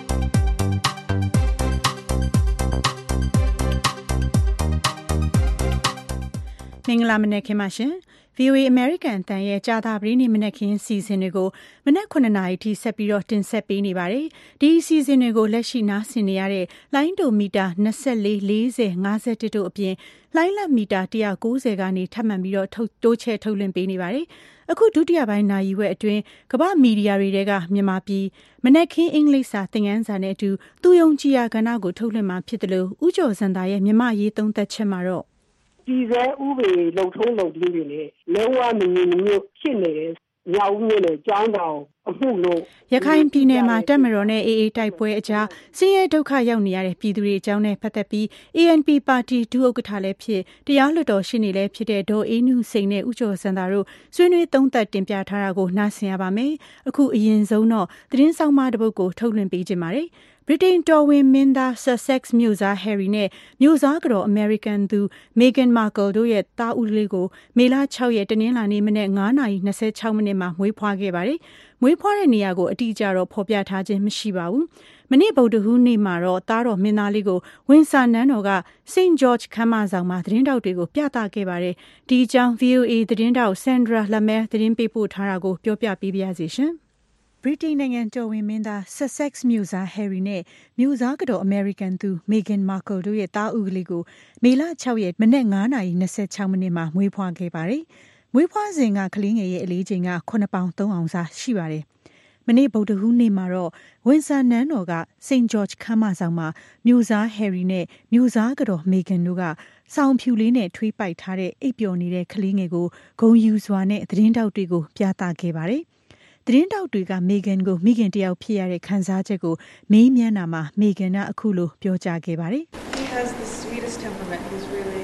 မင်္ဂလာမနက်ခင်းပါရှင်။ VOA American တန်ရဲ့ကြာသပတေးနေ့မနက်ခင်းစီစဉ်တွေကိုမနက်9:00 နာရီထိဆက်ပြီးတော့တင်ဆက်ပေးနေပါတယ်။ဒီစီစဉ်တွေကိုလက်ရှိနားဆင်နေရတဲ့လိုင်းဒိုမီတာ24 40 51တို့အပြင်လိုင်းလတ်မီတာ190ကနေထပ်မံပြီးတော့တိုးချဲ့ထုတ်လွှင့်ပေးနေပါတယ်။အခုဒုတိယပိုင်းနာရီဝက်အတွင်းကမ္ဘာမီဒီယာတွေကမြန်မာပြည်မနက်ခင်းအင်္ဂလိပ်စာသင်ခန်းစာနဲ့အတူသူယုံကြည်ရာကဏ္ဍကိုထုတ်လွှင့်မှာဖြစ်တယ်လို့ဦးကျော်စံသာရဲ့မြန်မာရေးသုံးသပ်ချက်မှာတော့ဒီစဲဥပဒေလုံထုံးလုံပြီးတွေနဲ့လုံးဝမငြင်းမျိုးဖြစ်နေတဲ့ညောင်မျိုးနဲ့ကြောင်းတောင်အမှုလို့ရခိုင်ပြည်နယ်မှာတပ်မတော်နဲ့ AA တိုက်ပွဲအကြားဆင်းရဲဒုက္ခရောက်နေရတဲ့ပြည်သူတွေအကြောင်းနဲ့ပတ်သက်ပြီး ANP ပါတီဒုဥက္ကဋ္ဌလည်းဖြစ်တရားလွှတ်တော်ရှိနေလည်းဖြစ်တဲ့ဒေါ်အေးနုစိန်နဲ့ဦးကျော်စံသာတို့ဆွေးနွေးသုံးသပ်တင်ပြထားတာကိုနားဆင်ရပါမယ်။အခုအရင်ဆုံးတော့သတင်းဆောင်မတစ်ပုဒ်ကိုထုတ်လွှင့်ပေးခြင်းပါတယ်။ဗြိတိန်တော်ဝင်မင်းသား Sussex မြို့စား Harry နဲ့မြို့စားကတော် American သူ Meghan Markle တို့ရဲ့သားဦးလေးကိုမေလ6ရက်တနင်္လာနေ့မနက်9:26 မိနစ်မှာမွေးဖွားခဲ့ပါတယ်။မွေးဖွားတဲ့နေရာကိုအတိအကျတော့ဖော်ပြထားခြင်းမရှိပါဘူး။မနေ့ဗုဒ္ဓဟူးနေ့မှာတော့သားတော်မင်းသားလေးကိုဝင်ဆာနန်းတော်က St. George ခမ်းမဆောင်မှာသတင်းတောက်တွေကိုပြသခဲ့ပါတယ်။ဒီအကြောင်း VOA သတင်းတောက် Sandra Lamel သတင်းပေးပို့ထားတာကိုပြောပြပေးပါရစေရှင်။ဗြိတိန်နိုင်ငံတော်ဝင်မင်းသား Sussex မြို့စား Harry နဲ့မြို့စားကတော် American သူ Meghan Markle တို့ရဲ့သားဦးကလေးကိုမေလ6ရက်မနက်9:26 မိနစ်မှာမွေးဖွားခဲ့ပါတယ်။မွေးဖွားစဉ်ကကလေးငယ်ရဲ့အလေးချိန်က9ပေါင်3အောင်စာရှိပါတယ်။မနေ့ဗုဒ္ဓဟူးနေ့မှာတော့ဝင်ဆာနန်းတော်က St. George ခမ်းမဆောင်မှာမြို့စား Harry နဲ့မြို့စားကတော် Meghan တို့ကစောင်ဖြူလေးနဲ့ထွေးပိုက်ထားတဲ့အိပ်ပျော်နေတဲ့ကလေးငယ်ကိုဂုဏ်ယူစွာနဲ့သတင်းတောက်တွေကိုပြသခဲ့ပါတယ်။သတင်းတောက်တွေက Meghan ကိုမိခင်တယောက်ဖြစ်ရတဲ့ခံစားချက်ကိုမေးမြန်းတာမှာ Meghan ကအခုလိုပြောကြားခဲ့ပါတယ်။ He has the sweetest temperament. He's really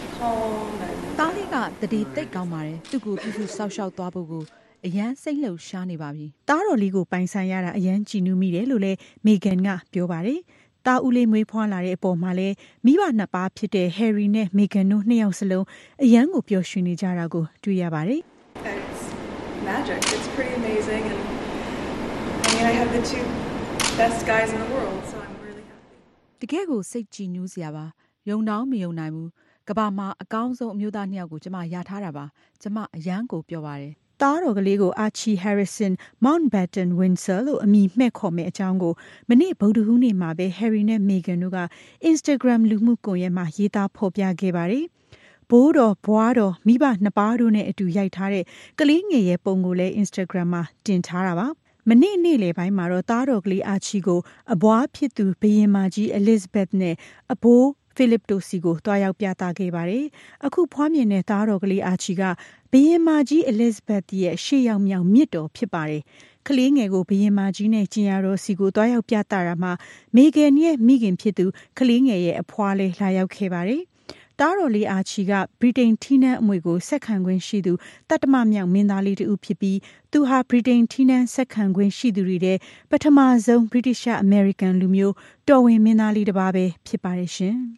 calm and တားလေးကတတိတိတ်ကောင်းပါတယ်။သူ့ကိုပြုစုဆောက်ရှောက်သွားဖို့ကိုအရန်စိတ်လှုပ်ရှားနေပါပြီ။တားတော်လေးကိုပိုင်ဆိုင်ရတာအရန်ကြည်နူးမိတယ်လို့လည်း Meghan ကပြောပါတယ်။တားဦးလေးမွေးဖွားလာတဲ့အပေါ်မှာလည်းမိဘနှစ်ပါးဖြစ်တဲ့ Harry နဲ့ Meghan တို့နှစ်ယောက်စလုံးအရန်ကိုပျော်ရွှင်နေကြတာကိုတွေ့ရပါတယ်။ Magic. It's pretty amazing, and I mean, I have the two best guys in the world, so I'm really happy. တကယ်ကိုစိတ်ကြည်နူးစရာပါ။ယုံတော့မယုံနိုင်ဘူး။ကမ္ဘာမှာအကောင်းဆုံးအမျိုးသားနှစ်ယောက်ကိုကျမရထားတာပါ။ကျမအရန်ကိုပြောပါတယ်။သားတော်ကလေးကို Archie Harrison Mountbatten Windsor လို့အမည်မှဲ့ခေါ်မယ့်အကြောင်းကိုမနေ့ဗုဒ္ဓဟူးနေ့မှာပဲ Harry နဲ့ Meghan တို့က Instagram လူမှုကွန်ရက်မှာရေးသားဖော်ပြခဲ့ပါတယ်။ဘိုးတော်ဘွားတော်မိဘနှစ်ပါးတို့နဲ့အတူရိုက်ထားတဲ့ကလေးငယ်ရဲ့ပုံကိုလည်း Instagram မှာတင်ထားတာပါမနေ့နေ့လယ်ပိုင်းမှာတော့သားတော်ကလေးအာချီကိုအဘွားဖြစ်သူဘုရင်မကြီး Elizabeth နဲ့အဘိုး Philip တို့စီကိုတွားရောက်ပြသခဲ့ပါတယ်အခုဖွားမြင်တဲ့သားတော်ကလေးအာချီကဘုရင်မကြီး Elizabeth ရဲ့ရှေ့ရောက်မြောက်မြစ်တော်ဖြစ်ပါတယ်ကလေးငယ်ကိုဘုရင်မကြီးနဲ့ကျင်ရတော်စီကိုတွားရောက်ပြသတာမှာ Meghan ရဲ့မိခင်ဖြစ်သူကလေးငယ်ရဲ့အဖွားလေးလာရောက်ခဲ့ပါတယ်တားတော်လေးအာချီကဗြိတိန်ထီးနန်းအမွေကိုဆက်ခံခွင့်ရှိသူတတ္တမမြောက်မင်းသားလေးတူဖြစ်ပြီးသူဟာဗြိတိန်ထီးနန်းဆက်ခံခွင့်ရှိသူတွေထဲပထမဆုံးဗြိတိရှ်အမေရိကန်လူမျိုးတော်ဝင်မင်းသားလေးတစ်ပါးပဲဖြစ်ပါတယ်ရှင်။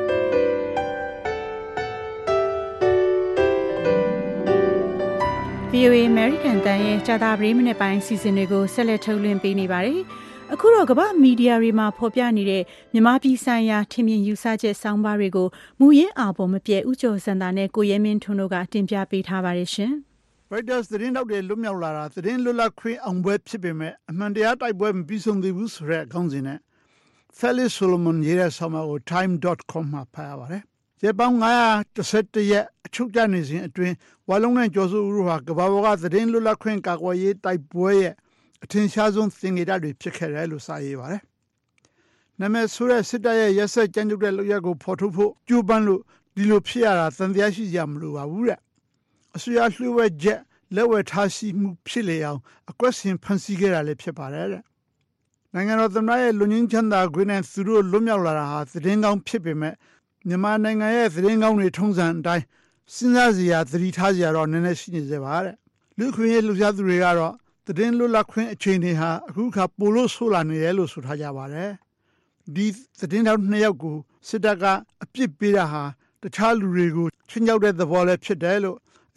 VOA American တန်ရဲ့ကြာသပတေးမနေ့ပိုင်းစီစဉ်တွေကိုဆက်လက်ထုတ်လွှင့်ပေးနေပါတယ်။အခုတော့ကမ္ဘာမီဒီယာတွေမှာဖော်ပြနေတဲ့မြန်မာပြည်ဆိုင်ရာထင်မြင်ယူဆချက်ဆောင်းပါးတွေကိုမူရင်းအာပေါ်မပြဲဥကျော်စံတာနဲ့ကိုရဲမင်းထွန်းတို့ကတင်ပြပေးထားပါတယ်ရှင်။ Reuters သတင်းတောက်တွေလွတ်မြောက်လာတာသတင်းလွတ်လပ်ခွင့်အောင်ပွဲဖြစ်ပေမဲ့အမှန်တရားတိုက်ပွဲမပြီးဆုံးသေးဘူးဆိုတဲ့အကောင်းစဉ်နဲ့ Felix Solomon ရေးတဲ့ဆောင်းပါးကို time.com မှာဖတ်ရပါတယ်။ရက်ပေါင်း911ရက်အချုပ်ကျနေစဉ်အတွင်းဝါလုံးနဲ့ကျော်စုဦးတို့ဟာကမ္ဘာပေါ်ကသတင်းလွတ်လပ်ခွင့်ကာကွယ်ရေးတိုက်ပွဲရဲ့အထင်ရှားဆုံးသင်္ကေတတွေဖြစ်ခဲ့တယ်လို့စာရေးပါတယ်။နာမည်ဆိုတဲ့စစ်တပ်ရဲ့ရက်စက်ကြမ်းကြုတ်တဲ့လုပ်ရက်ကိုဖော်ထုတ်ဖို့ကြိုးပမ်းလို့ဒီလိုဖြစ်ရတာသံတရားရှိကြမလို့ပါဘူးတဲ့အစိုးရလှုပ်ဝက်ချက်လက်ဝဲထားရှိမှုဖြစ်လေအောင်အကွက်ဆင်ဖန်ဆီးခဲ့တာလည်းဖြစ်ပါတယ်တဲ့။နိုင်ငံတော်သမ္မတရဲ့လူငင်းချမ်းသာခွင့်နဲ့သူတို့လွတ်မြောက်လာတာဟာသတင်းကောင်းဖြစ်ပေမဲ့မြန်မာနိုင်ငံရဲ့သတင်းကောင်းတွေထုံးစံအတိုင်းစဉ်းစားစရာသတိထားစရာတော့နည်းနည်းရှိနေသေးပါတဲ့။လူခွင့်ရေးလှုပ်ရှားသူတွေကတော့သတင်းလွတ်လပ်ခွင့်အခြေအနေဟာအခုခါပိုလို့ဆိုးလာနေတယ်လို့ဆိုထားကြပါတယ်ဒီသတင်းတောက်2ယောက်ကိုစစ်တပ်ကအပြစ်ပေးတာဟာတခြားလူတွေကိုချင်းကြောက်တဲ့သဘောလည်းဖြစ်တယ်လို့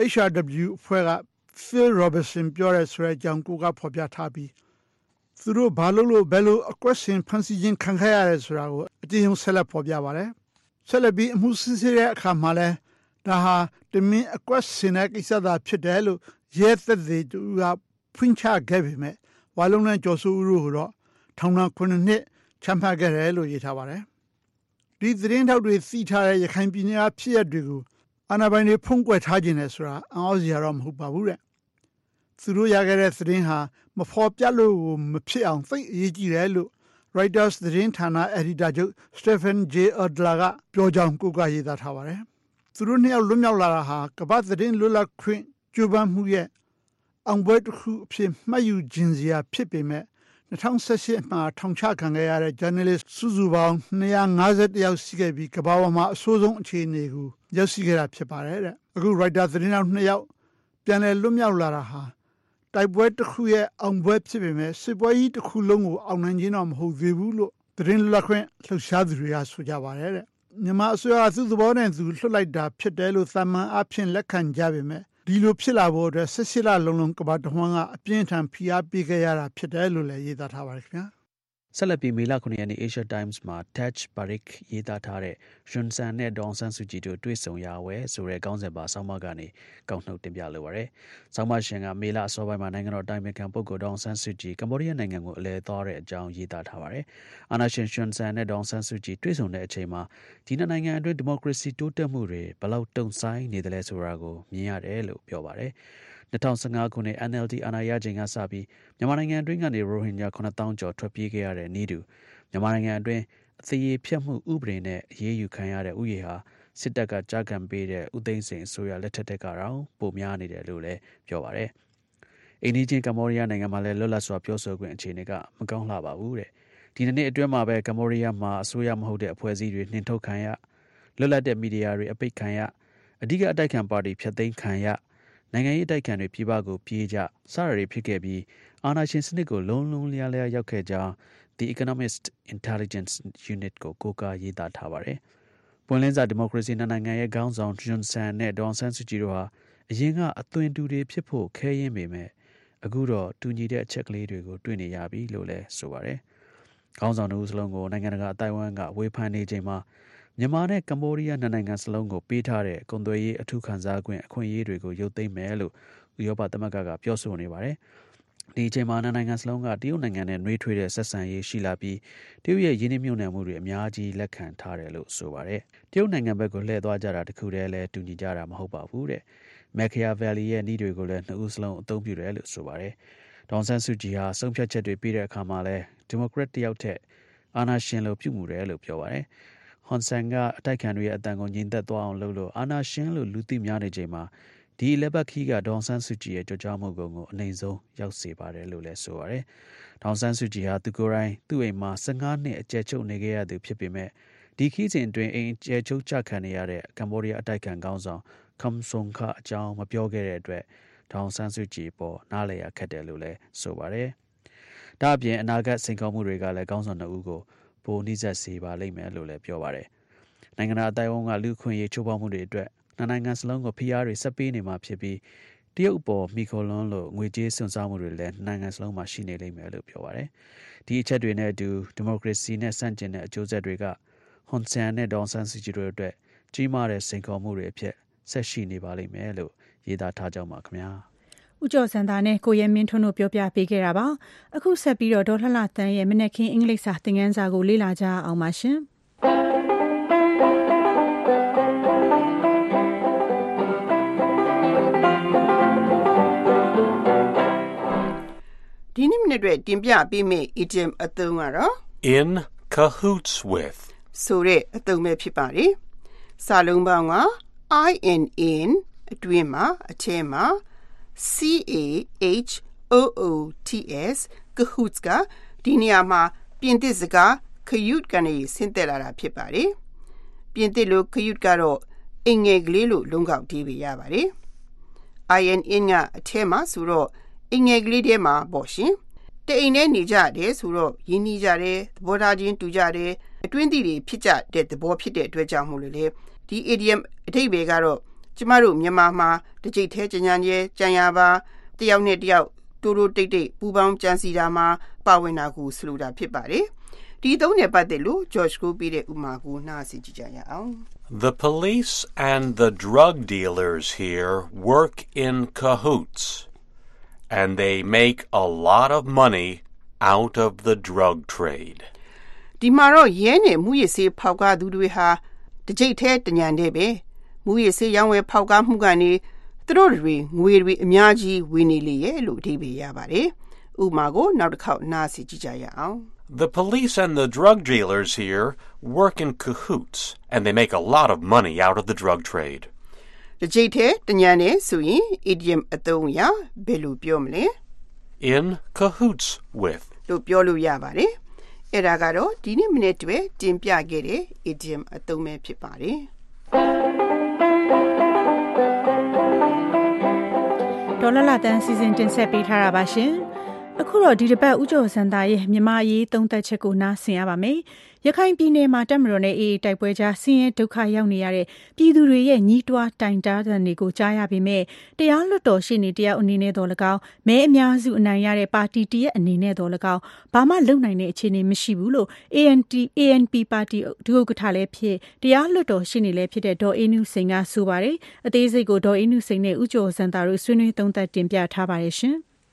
HRW အဖွဲ့က Phil Robertson ပြောတဲ့ဆိုတဲ့အကြောင်းကိုကဖော်ပြထားပြီးသူတို့ဘာလို့ဘယ်လိုအကွက်ဆင်ဖန်ဆီးခြင်းခံခဲ့ရတယ်ဆိုတာကိုအကျဉ်းချုပ်ဆက်လက်ဖော်ပြပါတယ်ဆက်လက်ပြီးအမှုစစ်ဆေးတဲ့အခါမှာလည်းဒါဟာတမင်အကွက်ဆင်တဲ့ကိစ္စသာဖြစ်တယ်လို့ရဲသက်သေတူကဖွင့်ချခဲ့ပေမဲ့ဝါလုံးနဲ့ကျော်စိုးဦးတို့ကတော့ထောင်ဒဏ်9နှစ်ချမှတ်ခဲ့တယ်လို့ရေးထားပါတယ်ဒီသတင်းထောက်တွေသိထားတဲ့ရခိုင်ပြည်နယ်အဖြစ်အပျက်တွေကိုအာဏာပိုင်တွေဖုံးကွယ်ထားခြင်းနဲ့ဆိုတာအောင်းစရာတော့မဟုတ်ပါဘူးတဲ့သူတို့ရခဲ့တဲ့သတင်းဟာမဖော်ပြလို့မဖြစ်အောင်သိအရေးကြီးတယ်လို့ Reuters သတင်းဌာနအယ်ဒီတာချုပ် Stephen J. Adler ကပြောကြောင်းကိုကရေးသားထားပါတယ်သူတို့နှစ်ယောက်လွတ်မြောက်လာတာဟာကမ္ဘာသတင်းလွတ်လပ်ခွင့်ကြိုးပမ်းမှုရဲ့အောင်ပွဲတစ်ခုအဖြစ်မှတ်ယူခြင်းစရာဖြစ်ပေမဲ့2018မှာထောင်ချခံခဲ့ရတဲ့ journalist စုစုပေါင်း251ယောက်ရှိခဲ့ပြီးကမ္ဘာပေါ်မှာအဆိုးဆုံးအခြေအနေကိုရောက်ရှိခဲ့တာဖြစ်ပါတယ်တဲ့အခု Reuters သတင်းထောက်2ယောက်ပြန်လည်လွတ်မြောက်လာတာဟာတိုက်ပွဲတစ်ခုရဲ့အောင်ပွဲဖြစ်ပေမဲ့စစ်ပွဲကြီးတစ်ခုလုံးကိုအောင်နိုင်ခြင်းတော့မဟုတ်သေးဘူးလို့သတင်းလွတ်လပ်ခွင့်လှုပ်ရှားသူတွေကဆိုကြပါတယ်တဲ့မြန်မာအစိုးရသူ့သဘောနဲ့သူလွှတ်လိုက်တာဖြစ်တယ်လို့သမန်အဖြစ်လက်ခံကြပေမဲ့ဒီလိုဖြစ်လာဖို့အတွက်18လလုံးကမ္ဘာတဝန်းကအပြင်းထန်ဖိအားပေးခဲ့ရတာဖြစ်တယ်လို့လည်းရေးသားထားပါတယ်ခင်ဗျာဆက်လက်ပြီးမေလ9ရက်နေ့ Asia Times မှာ Taj Barik ရေးသားထားတဲ့ရွှန်ဆန်နဲ့ဒေါန်ဆန်းစုကြည်တို့တွေ့ဆုံရဝဲဆိုတဲ့ခေါင်းစဉ်ပါဆောင်းပါးကနေကောက်နှုတ်တင်ပြလိုပါတယ်။ဆောင်းပါးရှင်ကမေလအစောပိုင်းမှာနိုင်ငံတော်တိုင်ပင်ခံပုဂ္ဂိုလ်ဒေါန်ဆန်းစုကြည်ကမ္ဘောဒီးယားနိုင်ငံကိုအလဲသွားတဲ့အကြောင်းရေးသားထားပါတယ်။အာဏာရှင်ရွှန်ဆန်နဲ့ဒေါန်ဆန်းစုကြည်တွေ့ဆုံတဲ့အချိန်မှာဒီနိုင်ငံအတွင်းဒီမိုကရေစီတိုးတက်မှုတွေဘယ်လောက်တုံ့ဆိုင်နေတယ်လဲဆိုတာကိုမြင်ရတယ်လို့ပြောပါတယ်။2015ခုနှစ် NLD အာဏာရချိန်ကစပြီးမြန်မာနိုင်ငံအတွင်းကနေရိုဟင်ဂျာ9000ကျော်ထွက်ပြေးခဲ့ရတဲ့နေတူမြန်မာနိုင်ငံအတွင်းအသေးအဖြတ်မှုဥပဒေနဲ့အရေးယူခံရတဲ့ဥယေဟာစစ်တပ်ကကြားခံပေးတဲ့ဥသိမ်းစိန်အစိုးရလက်ထက်ကတော့ပိုများနေတယ်လို့လည်းပြောပါတယ်။အိန္ဒိချင်းကမ္ဘောဒီးယားနိုင်ငံမှာလည်းလွတ်လပ်စွာပြောဆိုခွင့်အခြေအနေကမကောင်းလှပါဘူးတဲ့။ဒီနှစ်အတွင်းမှာပဲကမ္ဘောဒီးယားမှာအစိုးရမဟုတ်တဲ့အဖွဲ့အစည်းတွေနှင်ထုတ်ခံရလွတ်လပ်တဲ့မီဒီယာတွေအပိတ်ခံရအဓိကအတိုက်ခံပါတီဖျက်သိမ်းခံရနိုင်ငံရေးတိုက်ခံတွေပြည်ပကိုပြေးကြစရတွေဖြစ်ခဲ့ပြီးအာဏာရှင်စနစ်ကိုလုံးလုံးလျားလျားရောက်ခဲ့ကြောင်း The Economist Intelligence Unit ကိုကားရေးသားထားပါတယ်။ပွင့်လင်းစာဒီမိုကရေစီနိုင်ငံရဲ့ခေါင်းဆောင်ဂျွန်ဆန်နဲ့ဒေါန်ဆန်းစုကြည်တို့ဟာအရင်ကအသွင်တူတွေဖြစ်ဖို့ခဲယဉ်ပေမဲ့အခုတော့တူညီတဲ့အချက်ကလေးတွေကိုတွေ့နေရပြီလို့လည်းဆိုပါတယ်။ခေါင်းဆောင်တို့စလုံးကိုနိုင်ငံတကာအတိုင်းအဝန်းကဝေဖန်နေချိန်မှာမြန်မာနဲ့ကမ္ဘောဒီးယားနိုင်ငံစလုံးကိုပေးထားတဲ့ကုန်သွယ်ရေးအထူးခံစားခွင့်အခွင့်အရေးတွေကိုရုပ်သိမ်းမယ်လို့ဥရောပသမဂ္ဂကပြောဆိုနေပါတယ်။ဒီအချိန်မှာနိုင်ငံစလုံးကတရုတ်နိုင်ငံနဲ့နှွေးထွေးတဲ့ဆက်ဆံရေးရှိလာပြီးတရုတ်ရဲ့ရင်းနှီးမြှုပ်နှံမှုတွေအများကြီးလက်ခံထားတယ်လို့ဆိုပါတယ်။တရုတ်နိုင်ငံဘက်ကိုလှည့်သွားကြတာတခုတည်းလည်းတူညီကြတာမဟုတ်ပါဘူးတဲ့။ Machiavelli ရဲ့နည်းတွေကိုလည်းနှစ်ဦးစလုံးအသုံးပြုတယ်လို့ဆိုပါတယ်။ဒေါန်ဆန်းစုကြည်ဟာဆုံးဖြတ်ချက်တွေပြီးတဲ့အခါမှာလည်းဒီမိုကရက်တယောက်ထက်အာဏာရှင်လိုပြုမှုတယ်လို့ပြောပါတယ်။ဟွန်ဆန်ကအတိုက်ခံတွေရဲ့အတန်ကိုငြိမ်သက်သွားအောင်လုပ်လို့အာဏာရှင်လို့လူသိများနေချိန်မှာဒီလက်ပတ်ခီးကဒေါန်ဆန်းစုကြည်ရဲ့ကြွကြားမှုကိုအနိုင်ဆုံးရောက်စေပါတယ်လို့လည်းဆိုပါတယ်။ဒေါန်ဆန်းစုကြည်ဟာသူကိုယ်တိုင်သူ့အိမ်မှာ15နှစ်အကျယ်ချုပ်နေခဲ့ရသူဖြစ်ပေမဲ့ဒီခီးစဉ်အတွင်းအိမ်ကျယ်ချုပ်ချခံနေရတဲ့ကမ္ဘောဒီးယားအတိုက်ခံခေါင်းဆောင်ခမ်ဆုံခအကြောင်းမပြောခဲ့တဲ့အတွက်ဒေါန်ဆန်းစုကြည်ပေါ်နားလည်ရခက်တယ်လို့လည်းဆိုပါတယ်။ဒါ့အပြင်အနာဂတ်စိန်ခေါ်မှုတွေကလည်းခေါင်းဆောင်နှစ်ဦးကိုပိုနှိစက်စေပါလိမ့်မယ်လို့လည်းပြောပါတယ်။နိုင်ငံတော်အတိုင်းအဝန်ကလူခွင့်ရေးချိုးဖောက်မှုတွေအတွက်နိုင်ငံစလုံးကိုဖိအားတွေဆက်ပေးနေမှာဖြစ်ပြီးတရုတ်ပေါ်မိခိုလွန်းလို့ငွေကြေးစွန့်စားမှုတွေလည်းနိုင်ငံစလုံးမှာရှိနေလိမ့်မယ်လို့ပြောပါတယ်။ဒီအချက်တွေနဲ့အတူဒီမိုကရေစီနဲ့ဆန့်ကျင်တဲ့အကျိုးဆက်တွေကဟွန်ဆန်နဲ့ဒေါန်ဆန်းစုကြည်တို့အတွက်ကြီးမားတဲ့စိန်ခေါ်မှုတွေအဖြစ်ဆက်ရှိနေပါလိမ့်မယ်လို့ရေးသားထားကြပါခင်ဗျာ။ဦးကျော်စံသားနဲ့ကိုရဲမင်းထွန်းတို့ပြောပြပေးခဲ့တာပါ။အခုဆက်ပြီးတော့ဒေါ်လှလှတန်းရဲ့မနက်ခင်းအင်္ဂလိပ်စာသင်ခန်းစာကိုလေ့လာကြအောင်ပါရှင်။ဒီနေ့မနေ့အတွက်တင်ပြပေးမယ့် idiom အသုံးကတော့ in cahoots with ဆိုတဲ့အသုံးပဲဖြစ်ပါတယ်။စာလုံးပေါင်းက in အတွင်းမှာအထဲမှာCAHOOTS cahoots ကဒီနေရာမှာပြင်သစ်စကား cahute ကနေဆင်းသက်လာတာဖြစ်ပါတယ်။ပြင်သစ်လို cahute ကတော့အင်္ဂယ်ကလေးလို့လုံးကောက်တီးပြရပါတယ်။ in ကအထဲမှာဆိုတော့အိမ်ငယ်ကလေးထဲမှာပေါ့ရှင်တအိမ်ထဲနေကြတယ်ဆိုတော့ရင်းနှီးကြတယ်သဘောထားချင်းတူကြတယ်အတွင်းသီးတွေဖြစ်ကြတဲ့သဘောဖြစ်တဲ့အတွက်ကြောင့်မို့လို့လေဒီ idiom အဓိပ္ပာယ်ကတော့ကျမတို့မြန်မာမှာတစ်ကြိတ်သေးကြံရဲကြံရပါတယောက်နဲ့တယောက်တိုးတိုးတိတ်တိတ်ပူပေါင်းကြံစီတာမှာပါဝင်တာကိုဆိုလိုတာဖြစ်ပါတယ်ဒီသုံးနဲ့ပတ်သက်လို့ George ကိုပြတဲ့ဥမာကိုနားဆင်ကြကြရအောင် The police and the drug dealers here work in cahoots and they make a lot of money out of the drug trade ဒီမှာတော့ရဲနဲ့မူရစေးဖောက်ကားသူတွေဟာတစ်ကြိတ်သေးတညံတဲ့ပဲမူရစေးရောင်းဝယ်ဖောက်ကားမှုကနေသူတို့တွေငွေတွေအများကြီးဝင်နေလေရဲ့လို့အဓိပ္ပာယ်ရပါတယ်ဥပမာကိုနောက်တစ်ခေါက်နားဆင်ကြကြရအောင် The police and the drug dealers here work in cahoots and they make a lot of money out of the drug trade တစ်ကြိတ်သေးတညံနဲ့ဆိုရင် idiom အသုံးအရာဘယ်လိုပြောမလဲ in cahoots with လို့ပြောလို့ရပါတယ်အဲ့ဒါကတော့ဒီနေ့မိနစ်တွေတင်ပြခဲ့တဲ့ idiom အသုံးပဲဖြစ်ပါတယ်ဒေါ်လာတန်စီစဉ်တင်ဆက်ပေးထားတာပါရှင်အခုတော့ဒီတစ်ပတ်ဦးကျော်စံသားရဲ့မြန်မာရေးသုံးသက်ချက်ကိုနားဆင်ရပါမယ်ရခိုင်ပြည်နယ်မှာတပ်မတော်နဲ့အေးတိုက်ပွဲကြားဆင်းရဲဒုက္ခရောက်နေရတဲ့ပြည်သူတွေရဲ့ညီးတွားတိုင်တားတဲ့တွေကိုကြားရပေမဲ့တရားလွတ်တော်ရှိနေတယောက်အနေနဲ့တော်၎င်းမဲအများစုအနိုင်ရတဲ့ပါတီတရက်အနေနဲ့တော်၎င်းဘာမှလုပ်နိုင်တဲ့အခြေအနေမရှိဘူးလို့ ANP ပါတီဒုဥက္ကဋ္ဌလည်းဖြစ်တရားလွတ်တော်ရှိနေလည်းဖြစ်တဲ့ဒေါ်အေးနုစိန်ကဆိုပါတယ်အသေးစိတ်ကိုဒေါ်အေးနုစိန်နဲ့ဦးကျော်စံသားတို့ဆွေးနွေးသုံးသပ်တင်ပြထားပါတယ်ရှင်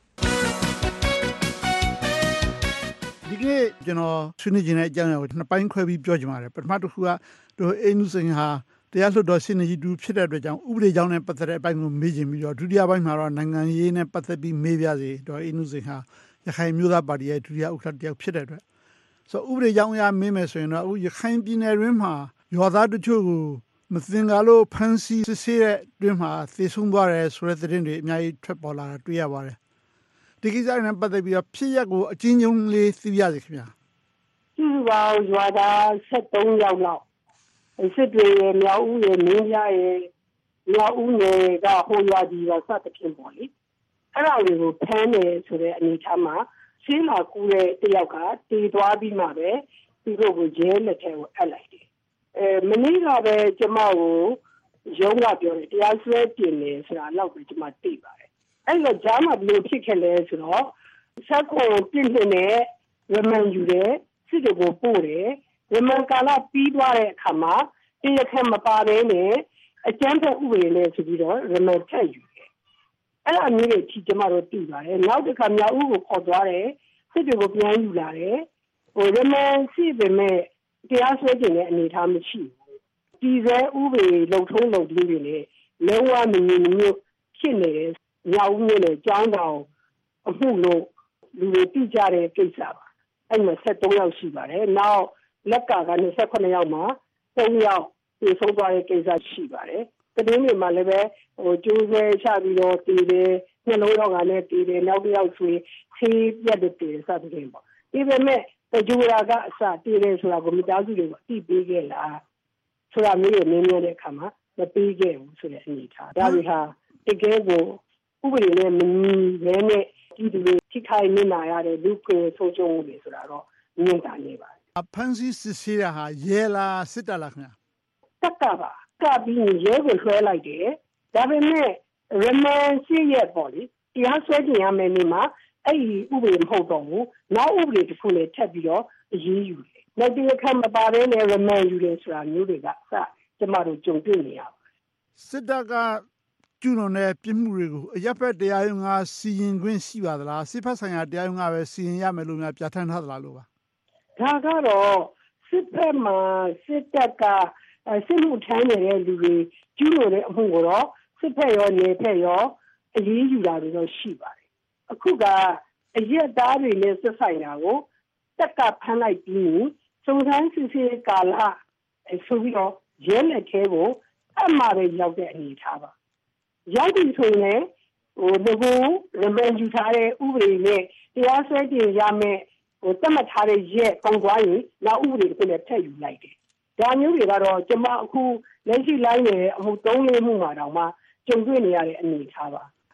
ဒီကနေ့ကျွန်တော်ဆွေးနွေးခြင်းတဲ့အကြောင်းအရာကိုနှစ်ပိုင်းခွဲပြီးပြောချင်ပါတယ်ပထမတစ်ခုကတို့အင်းနုစိန်ဟာတရားလွှတ်တော်ရှင်းနေကြီးတူဖြစ်တဲ့အတွက်ကြောင့်ဥပဒေကြောင်းနဲ့ပတ်သက်တဲ့အပိုင်းကိုမေးချင်ပြီးတော့ဒုတိယပိုင်းမှာတော့နိုင်ငံရေးနဲ့ပတ်သက်ပြီးမေးပြစီတော့အင်းနုစိန်ဟာရခိုင်မျိုးသားပါတီရဲ့ဒုတိယဥက္ကဋ္ဌတယောက်ဖြစ်တဲ့အတွက်ဆိုဥပဒေကြောင်းအရာမေးမယ်ဆိုရင်တော့အခုရခိုင်ပြည်နယ်တွင်းမှာရွာသားတချို့ကိုမသင်္ကာလို့ဖမ်းဆီးစစ်ဆေးတဲ့တွင်းမှာသေဆုံးသွားတယ်ဆိုတဲ့သတင်းတွေအများကြီးထွက်ပေါ်လာတာတွေ့ရပါတယ်ဒီကိစ္စနဲ့ပတ်သက်ပြီးတော့ဖြစ်ရပ်ကိုအချင်းချင်းလေးသိပြစီခင်ဗျာဒီပါရွာသား73ယောက်လောက်စစ်တွေရဲ့မြောက်ဦးရဲ့မင်းပြရဲ့မြောက်ဦးနယ်ကဟိုရွာကြီးတော့စသဖြင့်ပေါ့လေအဲ့ဒါတွေကိုဖမ်းတယ်ဆိုတဲ့အနေအထားမှာရှင်းလာကူတဲ့တယောက်ကတည်သွားပြီးမှပဲသူတို့ကိုရဲလက်ထဲကိုအပ်လိုက်တယ်မနေ့ကပဲကျမကိုရုံးကပြောတယ်တရားစွဲတင်တယ်ဆိုတာတော့ပဲကျမသိပါတယ်အဲ့တော့ဂျာမဘလို့ဖြစ်ခဲ့လဲဆိုတော့ဆက်ကိုပြင်းနေရမန်ယူတယ်စစ်တွေကိုပို့တယ်ရမန်ကာလပြီးသွားတဲ့အခါမှာတရားခံမပါဘဲနဲ့အကျန်းဖက်ဥပဒေနဲ့ဆိုပြီးတော့ရမန်ထက်ယူတယ်အဲ့လိုမျိုးတွေထိကျမတို့သိပါတယ်နောက်တစ်ခါမြောက်ဦးကိုခေါ်သွားတယ်စစ်တွေကိုပြန်ယူလာတယ်ရမန်စစ်ပေမဲ့တရားစွဲတင်တဲ့အနေအထားမရှိဘူးဒီစဲဥပဒေလုံထုံးလုံထင်းတွေနဲ့လုံးဝမငြင်းမျိုးဖြစ်နေတယ်မြောက်ဦးမြို့နယ်ကျောင်းတော်အမှုလို့လူတွေသိကြတဲ့ကိစ္စပါအဲ့မှာ73ယောက်ရှိပါတယ်နောက်လက်က28ယောက်မှာ3ယောက်ပြေဆုံးသွားတဲ့ကိစ္စရှိပါတယ်တည်င်းတွေမှာလည်းပဲကျိုးဆဲချပြီးတော့တည်တယ်နှလုံးရောဂါနဲ့တည်တယ်နောက်တစ်ယောက်ဆိုဆေးပြတ်တဲ့တည်စသဖြင့်ပေါ့ဒီပေမဲ့ကြိုးရာကအစတည်တယ်ဆိုတာကိုမိသားစုတွေကိုအသိပေးခဲ့လားဆိုတာမျိုးတွေနည်းနည်းတဲ့အခါမှာမပေးခဲ့ဘူးဆိုတဲ့အနေအထားဒါတွေဟာတကယ်ကိုဥပဒေနဲ့မညီဘဲနဲ့ဒီလိုထိခိုက်နေတာရတဲ့လူခွေဆုံးရှုံးမှုတွေဆိုတာတော့မြင်တာနေပါတယ်ဖန်စီစစ်ဆေးတာဟာရဲလားစစ်တပ်လားခင်ဗျာတက်ကပါကပြီးရဲကိုဆွဲလိုက်တယ်ဒါပေမဲ့ရမန်စီရဲ့ပေါ့လေတရားစွဲတင်ရမယ်နေမှာအဲ့ဒီဥပဒေမဟုတ်တော့ဘူးနောက်ဥပဒေတစ်ခုနဲ့ထပ်ပြီးတော့အရေးယူတယ်နောက်တရားခံမပါဘဲနဲ့ရမန်ယူတယ်ဆိုတာမျိုးတွေကကျမတို့ကြုံတွေ့နေရပါတယ်စစ်တပ်ကကျူးလွန်တဲ့ပြစ်မှုတွေကိုအရပ်ဘက်တရားရုံးကစီရင်ခွင့်ရှိပါသလားစစ်ဖက်ဆိုင်ရာတရားရုံးကပဲစီရင်ရမယ်လို့များပြဋ္ဌာန်းထားသလားလို့ပါဒါကတော့စစ်ဖက်မှာစစ်တပ်ကစစ်မှုထမ်းနေတဲ့လူတွေကျူးလွန်တဲ့အမှုကိုတော့စစ်ဖက်ရောနေဖက်ရောအရေးယူတာတွေတော့ရှိပါတယ်အခုကအရက်သားတွေနဲ့ဆက်ဆိုင်တာကိုတက်ကဖမ်းလိုက်ပြီးစုံစမ်းစစ်ဆေးကာလဆိုပြီးတော့ရဲလက်ထဲကိုအမှပဲရောက်တဲ့အနေအထားပါရောက်ပြီဆိုရင်ဒီကိုရမန်ယူထားတဲ့ဥပဒေနဲ့တရားစွဲတင်ရမယ်တတ်မှတ်ထားတဲ့ရဲပေါင်းသွားရင်နောက်ဥပဒေတစ်ခုနဲ့ထည့်ယူလိုက်တယ်ဒါမျိုးတွေကတော့ကျမအခုလက်ရှိလိုက်နေတဲ့အမှု3-4မှုမှာတောင်မှကြုံတွေ့နေရတဲ့အနေအထားပါ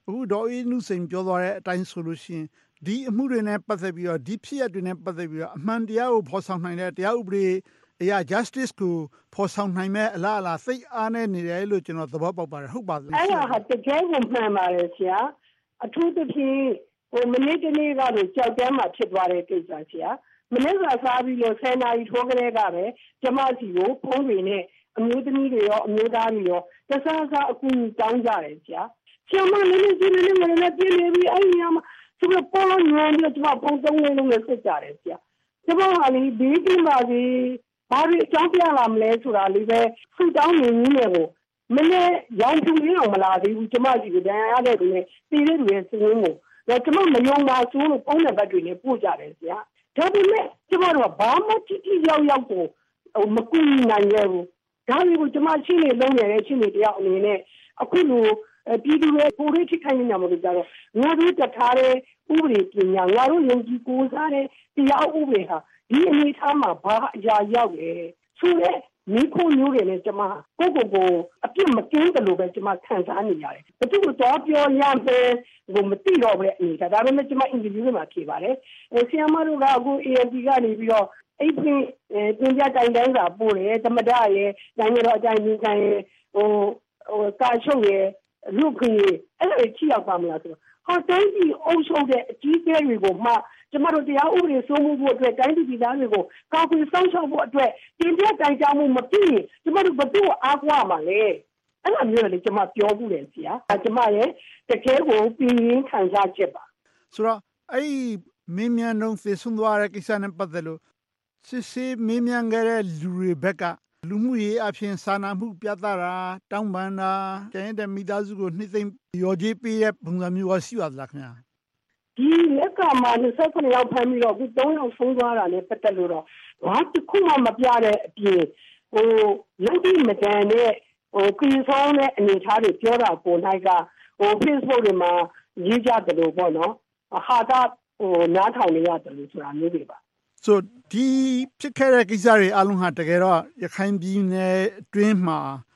အခုတော့အေးနုစိန်ပြောသွားတဲ့အတိုင်းဆိုလို့ရှိရင်ဒီအမှုတွေနဲ့ပတ်သက်ပြီးတော့ဒီဖြစ်ရပ်တွေနဲ့ပတ်သက်ပြီးတော့အမှန်တရားကိုဖော်ဆောင်နိုင်တဲ့တရားဥပဒေအရာ justice ကိုဖော်ဆောင်နိုင်မဲ့အလားအလာစိတ်အားနဲ့နေတယ်လို့ကျွန်တော်သဘောပေါက်ပါတယ်ဟုတ်ပါသလားအဲ့ဒါဟာတကယ်ကိုမှန်ပါတယ်ဆရာအထူးသဖြင့်မနေ့တနေ့ကတော့ကြောက်တန်းမှာဖြစ်သွားတဲ့ကိစ္စဆရာမနေ့ကစားပြီးလို့10နာရီထိုးကလေးကပဲကျမစီကိုဖုန်းတွေနဲ့အမျိုးသမီးတွေရောအမျိုးသားတွေရောတစားစားအကူတောင်းကြတယ်ဆရာကျမလည်းဒီနေ့မနေ့ပြင်းနေပြီအဲ့ဒီမှာသူကပေါ်လို့ညံပြီးကျမဖုန်းသုံးနေလို့ဆက်ကြတယ်ဆရာကျမဟာလေဒီကိမှာဒီဘာတွေအကြောင်းပြလာမလဲဆိုတာလေးပဲဆူတောင်းနေနေတယ်ကိုမနေ့ရောင်ဖြူလေးအောင်မလာသေးဘူးကျမစီကတန်းရတဲ့သူနဲ့ပြည်တဲ့သူရဲ့စင်းကိုတော့ကျမမယုံပါဘူးလို့ပုံနဲ့ဘက်တွေနဲ့ပို့ကြတယ်ဆရာဒါပေမဲ့ကျမတို့ကဘာမှတိရောက်ကိုမကူနိုင်ရဘူးဒါတွေကိုကျမရှိနေလုံးနေတဲ့ရှိနေတယောက်အနေနဲ့အခုလိုပြည်သူတွေပိုရိထိခိုင်းနေမှာလို့ကြတော့ငါတို့တထားတဲ့ဥပဒေပညာငါတို့ယုံကြည်ကိုးစားတဲ့တရားဥပဒေဟာဒီအနေထားမှာဘာအရာရောက်လဲဆိုတော့မိခိုးမျိုးတွေနဲ့ကျမကိုအပြစ်မကင်းတယ်လို့ပဲကျမခံစားနေရတယ်ဘယ်သူတော့ပြောရမယ်ကိုမသိတော့ပဲအနေဒါပေမဲ့ကျမအင်ဂျင်နီယာမှာဖြေပါတယ်ဆီယမတို့ကအခု ANP ကနေပြီးတော့အဲ့ဒီတင်ပြတိုင်တိုင်းစာပို့တယ်သမဒရဲ့နိုင်ငံတော်အကြံဉာဏ်ခံရဲ့ကာချုပ်ရဲ့လူကြီးအဲ့ဒါကြီးရောက်ပါမလားဆိုတော့ဟာတိုင်းပြည်အုပ်ချုပ်တဲ့အကြီးအကဲတွေကိုမှကျမတို့တရားဥပဒေစိုးမိုးဖို့အတွက်တိုင်းပြည်သားတွေကိုကာကွယ်စောင့်ရှောက်ဖို့အတွက်တင်ပြတိုင်ကြားမှုမဖြစ်ရင်ကျမတို့ဘယ်သူ့အားကိုးမှာလဲအဲ့လိုမျိုးလေကျမပြောဘူးလေဆရာကျမရဲ့တကယ်ကိုပြင်းရင်းခံစားချက်ပါဆိုတော့အဲ့ဒီမင်းမြန်လုံးသေဆုံးသွားတဲ့ကိစ္စနဲ့ပတ်သက်လို့စစ်ဆေးမင်းမြန်ခဲ့တဲ့လူတွေဘက်ကလူမှုရေးအဖြစ်စာနာမှုပြသတာတောင်းပန်တာကျန်တဲ့မိသားစုကိုနှိမ့်သိမ့်ရောကြီးပေးတဲ့ပုံစံမျိုးရှိပါသလားခင်ဗျာဒီလက်ကမှ29ယောက်ဖမ်းပြီးတော့အခု3ယောက်ဆုံးသွားတာနဲ့ပတ်သက်လို့တော့ဘာတစ်ခုမှမပြတဲ့အပြင်လုံးဝမတန်တဲ့ပြည်ဆောင်တဲ့အနေအထားတွေပြောတာပုံ၌ကFacebook တွေမှာရေးကြတယ်လို့ပေါ့နော်ဟာတာနားထောင်နေရတယ်လို့ဆိုတာမျိုးတွေပါဆိုဒီဖြစ်ခဲ့တဲ့ကိစ္စတွေအလုံးဟာတကယ်တော့ရခိုင်ပြည်နယ်အတွင်းမှာ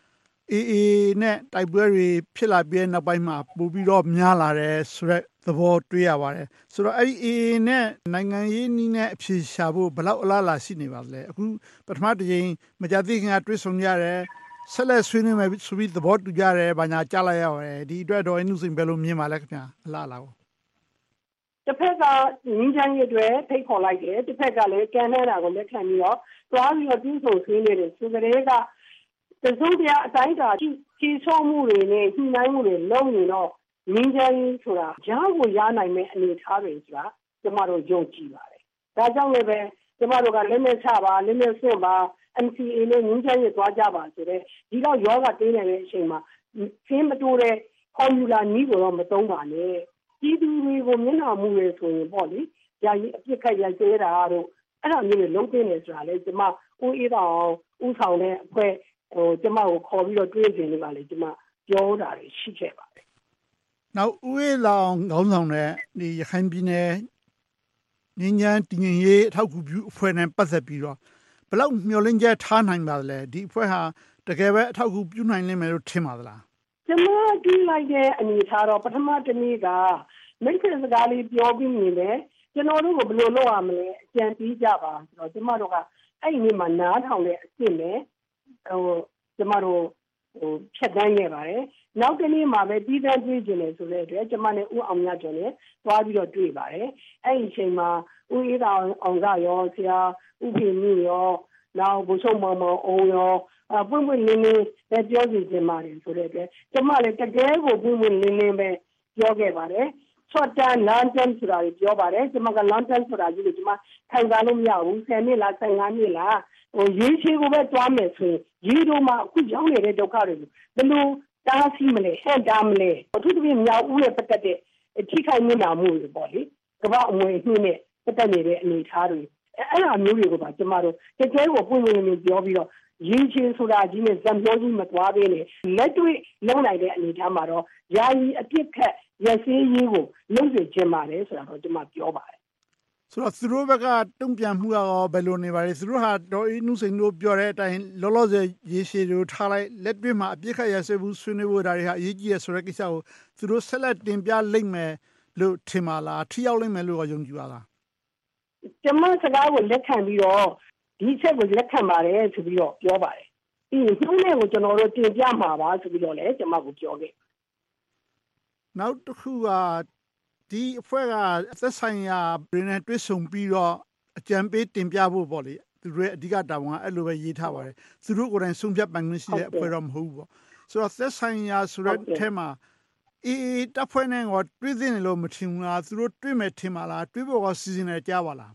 AAနဲ့တိုက်ပွဲတွေဖြစ်လာပြီးနောက်ပိုင်းမှာပိုပြီးတော့များလာတယ်ဆိုတော့သဘောတွေ့ရပါတယ်ဆိုတော့အဲ့ဒီ AAနဲ့နိုင်ငံရေးနည်းနဲ့အဖြေရှာဖို့ဘယ်လောက်အလားအလာရှိနေပါလဲအခုပထမတစ်ချိန်မကြသေးခင်ကတွေ့ဆုံကြရတယ်ဆက်လက်ဆွေးနွေးမယ်ဆိုပြီးသဘောတူကြတယ်ဘာညာကြားလိုက်ရပါတယ်ဒီအတွက်တော့အင်းနုစိန်ဘယ်လိုမြင်ပါလဲခင်ဗျာအလားအလာကိုတစ်ဖက်ကငင်းချမ်းရတဲ့ထိတ်ခေါ်လိုက်တယ်တစ်ဖက်ကလည်းကန်နာတာကိုလက်ခံပြီးတော့သွားပြီးတော့ပြုစုဆွေးနွေးတယ်ဆိုကြတဲ့ကတစုံတရာအတိုင်းတာကြီးချောမှုတွေနဲ့ညှိနှိုင်းမှုတွေလုံးနေတော့ငင်းချမ်းဆိုတာကြားကိုရနိုင်မဲ့အနေအထားတွေဆိုတာကျမတို့ယုံကြည်ပါတယ်ဒါကြောင့်လည်းပဲကျမတို့ကလက်နဲ့ချပါလက်နဲ့ဆွန့်ပါ NCA နဲ့ငင်းချမ်းရသွားကြပါဆိုတဲ့ဒီတော့ယောဂတင်းနေတဲ့အချိန်မှာသင်မတိုးတဲ့ formula နည်းကိုတော့မသုံးပါနဲ့ပြည်သူတွေကိုမျက်နှာမူရဆိုရင်ပေါ့လေယာယီအပြစ်ခတ်ရိုက်သေးတာတို့အဲ့ဒါမျိုးတွေလုံးသိနေဆိုတာလေကျမဦးအေးတော်ဦးဆောင်တဲ့အဖွဲ့ကျမကိုခေါ်ပြီးတော့တွေ့ကြနေပါလေကျမပြောတာတွေရှိခဲ့ပါတယ်။နောက်ဦးအေးတော်ခေါင်းဆောင်တဲ့ဒီရခိုင်ပြည်နယ်ငင်းချမ်းတည်ငြိမ်ရေးအထောက်အကူပြုအဖွဲ့နဲ့ပတ်သက်ပြီးတော့ဘယ်လောက်မျှော်လင့်ချက်ထားနိုင်ပါလဲဒီအဖွဲ့ဟာတကယ်ပဲအထောက်အကူပြုနိုင်လိမ့်မယ်လို့ထင်ပါသလားကျမကြည့်လိုက်တဲ့အနေထားတော့ပထမတစ်နေ့ကမိတ်ဆွေစကားလေးပြောပြီးနေတယ်ကျွန်တော်တို့ကဘယ်လိုလုပ်ရမလဲအကြံပေးကြပါဆိုတော့ကျမတို့ကအဲ့ဒီနေ့မှာနားထောင်တဲ့အစ်စ်နဲ့ကျမတို့ဖြတ်တန်းခဲ့ပါတယ်နောက်တစ်နေ့မှာပဲပြီးသားတွေ့ကျင်တယ်ဆိုတဲ့အတွက်ကျမနဲ့ဦးအောင်မြတ်ကျော်နဲ့သွားပြီးတော့တွေ့ပါတယ်အဲ့ဒီအချိန်မှာဦးအေးတော်အောင်ကရောဆရာဦးဖေမြင့်ရောနောက်ဘုချုံမောင်မောင်အောင်ရောပွင့်ပွင့်လင်းလင်းပဲပြောစီခြင်းပါတယ်ဆိုတဲ့အတွက်ကျမလည်းတကယ်ကိုပွင့်ပွင့်လင်းလင်းပဲပြောခဲ့ပါတယ်short term long term ဆိုတာကိုပြောပါတယ်ကျမက long term ဆိုတာကြီးကိုကျမခံစားလို့မရဘူး10နှစ်လား15နှစ်လားရေးချေကိုပဲတွားမယ်ဆိုရင်ရေးတော့မှအခုရောက်နေတဲ့ဒုက္ခတွေကိုဘယ်လိုတားဆီးမလဲဟဲ့တားမလဲအထူးသဖြင့်မြောက်ဦးရဲ့ပတ်သက်တဲ့ထိခိုက်မှုနာမှုတွေပေါ့လေကမ္ဘာအမွေနှင်းနဲ့ပတ်သက်နေတဲ့အနေအထားတွေအဲ့လိုမျိုးတွေကိုပါကျမတို့တကယ်ကိုပွင့်ပွင့်လင်းလင်းပြောပြီးတော့ရေးချေဆိုတာကြီးနဲ့ဇံပြောကြီးမသွားသေးနဲ့လက်တွေ့လုံနိုင်တဲ့အနေအထားမှာတော့ယာယီအပြစ်ခတ်ရစည်းရေးကိုလုံစေခြင်းပါတယ်ဆိုတာတော့ကျမပြောပါတယ်ဆိုတော့သူတို့ဘက်ကတုံ့ပြန်မှုရောဘယ်လိုနေပါလဲသူတို့ဟာဒေါ်အေးနုစိန်တို့ပြောတဲ့အတိုင်းလောလောဆယ်ရေရှည်တို့ထားလိုက်လက်တွေ့မှာအပြစ်ခတ်ရဆွေးမှုဆွေးနွေးဖို့ဒါတွေဟာအရေးကြီးရဆိုတဲ့ကိစ္စကိုသူတို့ဆက်လက်တင်ပြလိမ့်မယ်လို့ထင်ပါလားထိရောက်လိမ့်မယ်လို့ယုံကြည်ပါလားကျမစကားကိုလက်ခံပြီးတော့ဒီချက်ကိုလက်ခံပါတယ်ဆိုပြီးတော့ပြောပါတယ်ပြီးရင်နှုံးနဲ့ကိုကျွန်တော်တို့တင်ပြမှာပါဆိုပြီးတော့လည်းကျမကိုပြောခဲ့နောက်တစ်ခုကဒီအဖွဲ့ကအသက်ဆိုင်ရာပြည်နယ်တွဲဆုံပြီးတော့အကြံပေးတင်ပြဖို့ပေါ့လေသူတို့ရဲ့အဓိကတာဝန်ကအဲ့လိုပဲရေးထားပါတယ်သူတို့ကိုယ်တိုင်ဆုံးဖြတ်ပိုင်ခွင့်ရှိတဲ့အဖွဲ့တော့မဟုတ်ဘူးပေါ့ဆိုတော့သက်ဆိုင်ရာဆိုတဲ့အထက်မှာတပ်ဖွဲ့နဲ့တော့တွေးသင့်တယ်လို့မထင်ဘူးလားသူတို့တွေးမယ်ထင်ပါလားတွေးဖို့ကစီစဉ်နေကြပါလား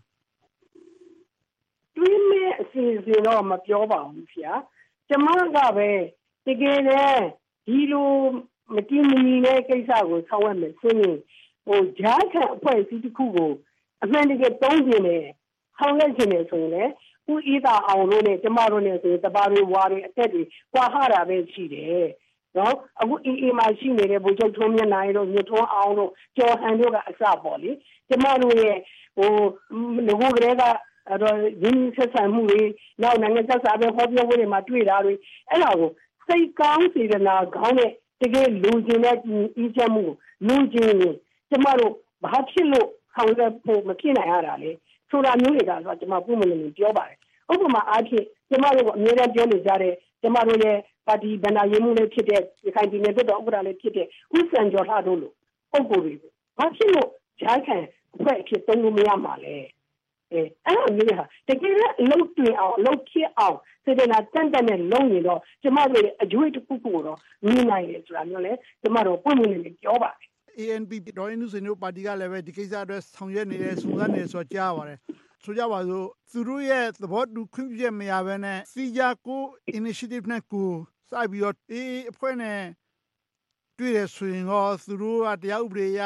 တွေးမယ်အစီအစဉ်တော့မပြောပါဘူးဆရာကျမကပဲတကယ်လည်းဒီလိုမတည်မငြိမ်တဲ့ကိစ္စကိုဆောင်ရွက်မယ်ဆိုရင်ဂျားခံအဖွဲ့အစည်းတစ်ခုကိုအမှန်တကယ်သုံးကျင်တယ်ဆောင်ရွက်ကျင်တယ်ဆိုရင်လည်းဦးအေးသာအောင်လို့နဲ့ကျမတို့နဲ့ဆိုရင်တပါးတွေဝါတွေအသက်တွေကွာဟတာပဲရှိတယ်နော်အခုအေးမှာရှိနေတဲ့ဗိုလ်ချုပ်ထွန်းမြတ်နိုင်တို့ညထွန်းအောင်တို့ကျော်ဟန်တို့ကအစပေါ့လေကျမတို့ရဲ့ငကိုကလေးကအဲ့တော့ရင်းဆက်ဆံမှုတွေနောက်နိုင်ငံသက်သာပဲဟောပြောပွဲတွေမှာတွေ့တာတွေအဲ့ဒါကိုစိတ်ကောင်းစေတနာကောင်းတဲ့တကယ်လူကျင်တဲ့ဤချက်မှုလူကျင်ရင်ကျမတို့ဘာဖြစ်လို့ဆောင်ရွက်ဖို့မဖြစ်နိုင်ရတာလဲဆိုတာမျိုးတွေကဆိုကျမပုံမှန်လေးပြောပါတယ်ဥပမာအားဖြင့်ကျမတို့ကအများအားပြောနေကြတဲ့ကျမတို့ရဲ့ပါတီဗန္ဒာရေးမှုလေးဖြစ်တဲ့ရခိုင်ပြည်နယ်ပြည်တော်ဥပဒေလေးဖြစ်တဲ့ဦးစံကျော်လှတို့လိုပုံကိုယ်တွေဘာဖြစ်လို့ဂျားခံအဖွဲ့အဖြစ်သုံးလို့မရမှာလဲအဲ့ဒါမျိုးဟာတကယ်လည်းအလုပ်တွင်အောင်အလုပ်ဖြစ်အောင်စေတနာတန်တန်နဲ့လုံးရင်တော့ကျမတို့ရဲ့အကျွေးတစ်ခုခုတော့မြင်နိုင်တယ်ဆိုတာမျိုးလဲကျမတို့ပုံမှန်လေးပြောပါတယ် ANP ဒေါ်အေးနုစိန်တို့ပါတီကလည်းပဲဒီကိစ္စအတွက်ဆောင်ရွက်နေတယ်စုံစမ်းနေဆိုကြားပါတယ်ဆိုကြပါစို့သူတို့ရဲ့သဘောတူခွင့်ပြုချက်မရဘဲနဲ့စီဂျာကို initiative နဲ့ကိုစပြီးတော့အဖွဲ့နဲ့တွေ့ရဆိုရင်တော့သူတို့ကတရားဥပဒေအရ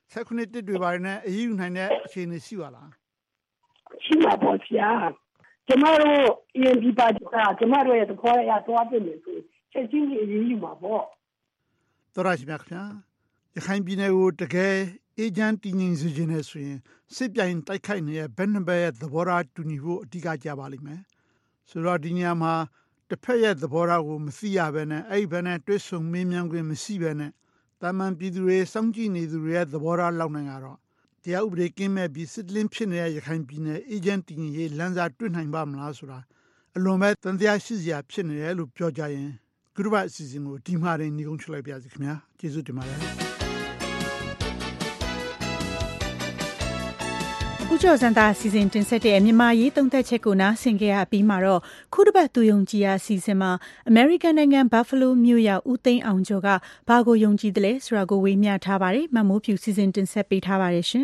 19တစ်တွေပါတယ်နဲ့အရေးယူနိုင်တဲ့အခြေအနေရှိပါလားရှိပါပေါ့ဆရာကျမတို့ ANP ပါတီကကျမတို့ရဲ့သဘောအရသွားပြနေဆိုချက်ချင်းကြီးအရေးယူမှာပေါ့တော်ရရှိမြခင်ရခိုင်ပြည်နယ်ကိုတကယ်အေဂျင့်တည်ငြိမ်စေခြင်းနဲ့ဆိုရင်စစ်ပြိုင်တိုက်ခိုက်နေတဲ့ဘက်နှစ်ဘက်ရဲ့သဘောထားတူညီဖို့အဓိကကြပါလိမ့်မယ်ဆိုတော့ဒီနေရာမှာတစ်ဖက်ရဲ့သဘောထားကိုမသိရဘဲနဲ့အဲ့ဒီဘက်နဲ့တွဲဆုံမေးမြန်းခွင့်မရှိဘဲနဲ့တာမန်ပြည်သူတွေစောင့်ကြည့်နေသူတွေရဲ့သဘောထားလောက်နိုင်တော့တရားဥပဒေကင်းမဲ့ပြီးစစ်လင်းဖြစ်နေတဲ့ရခိုင်ပြည်နယ်အေဂျင့်တည်ငြိမ်ရေးလမ်းစာတွေ့နိုင်ပါမလားဆိုတာအလွန်ပဲတန်တရားရှိစရာဖြစ်နေတယ်လို့ပြောကြရင်ဂရုဘအစီအစဉ်ကိုဒီမှာနေကုန်းချလိုက်ပါစီခင်ဗျာကျေးဇူးတင်ပါတယ်ဦးကျော်စံသာစီစဉ်တင်ဆက်တဲ့မြန်မာရေးသုံးသက်ချက်ကိုနားဆင်ကြရပြီးမှတော့ခုတစ်ပတ်သူယုံကြည်ရာစီစဉ်မှာအမေရိကန်နိုင်ငံဘတ်ဖလိုးမြို့ရောက်ဦးသိန်းအောင်ကျော်ကဘာကိုယုံကြည်တယ်လဲဆိုတာကိုဝေမျှထားပါတယ်မမိုးဖြူစီစဉ်တင်ဆက်ပေးထားပါတယ်ရှင်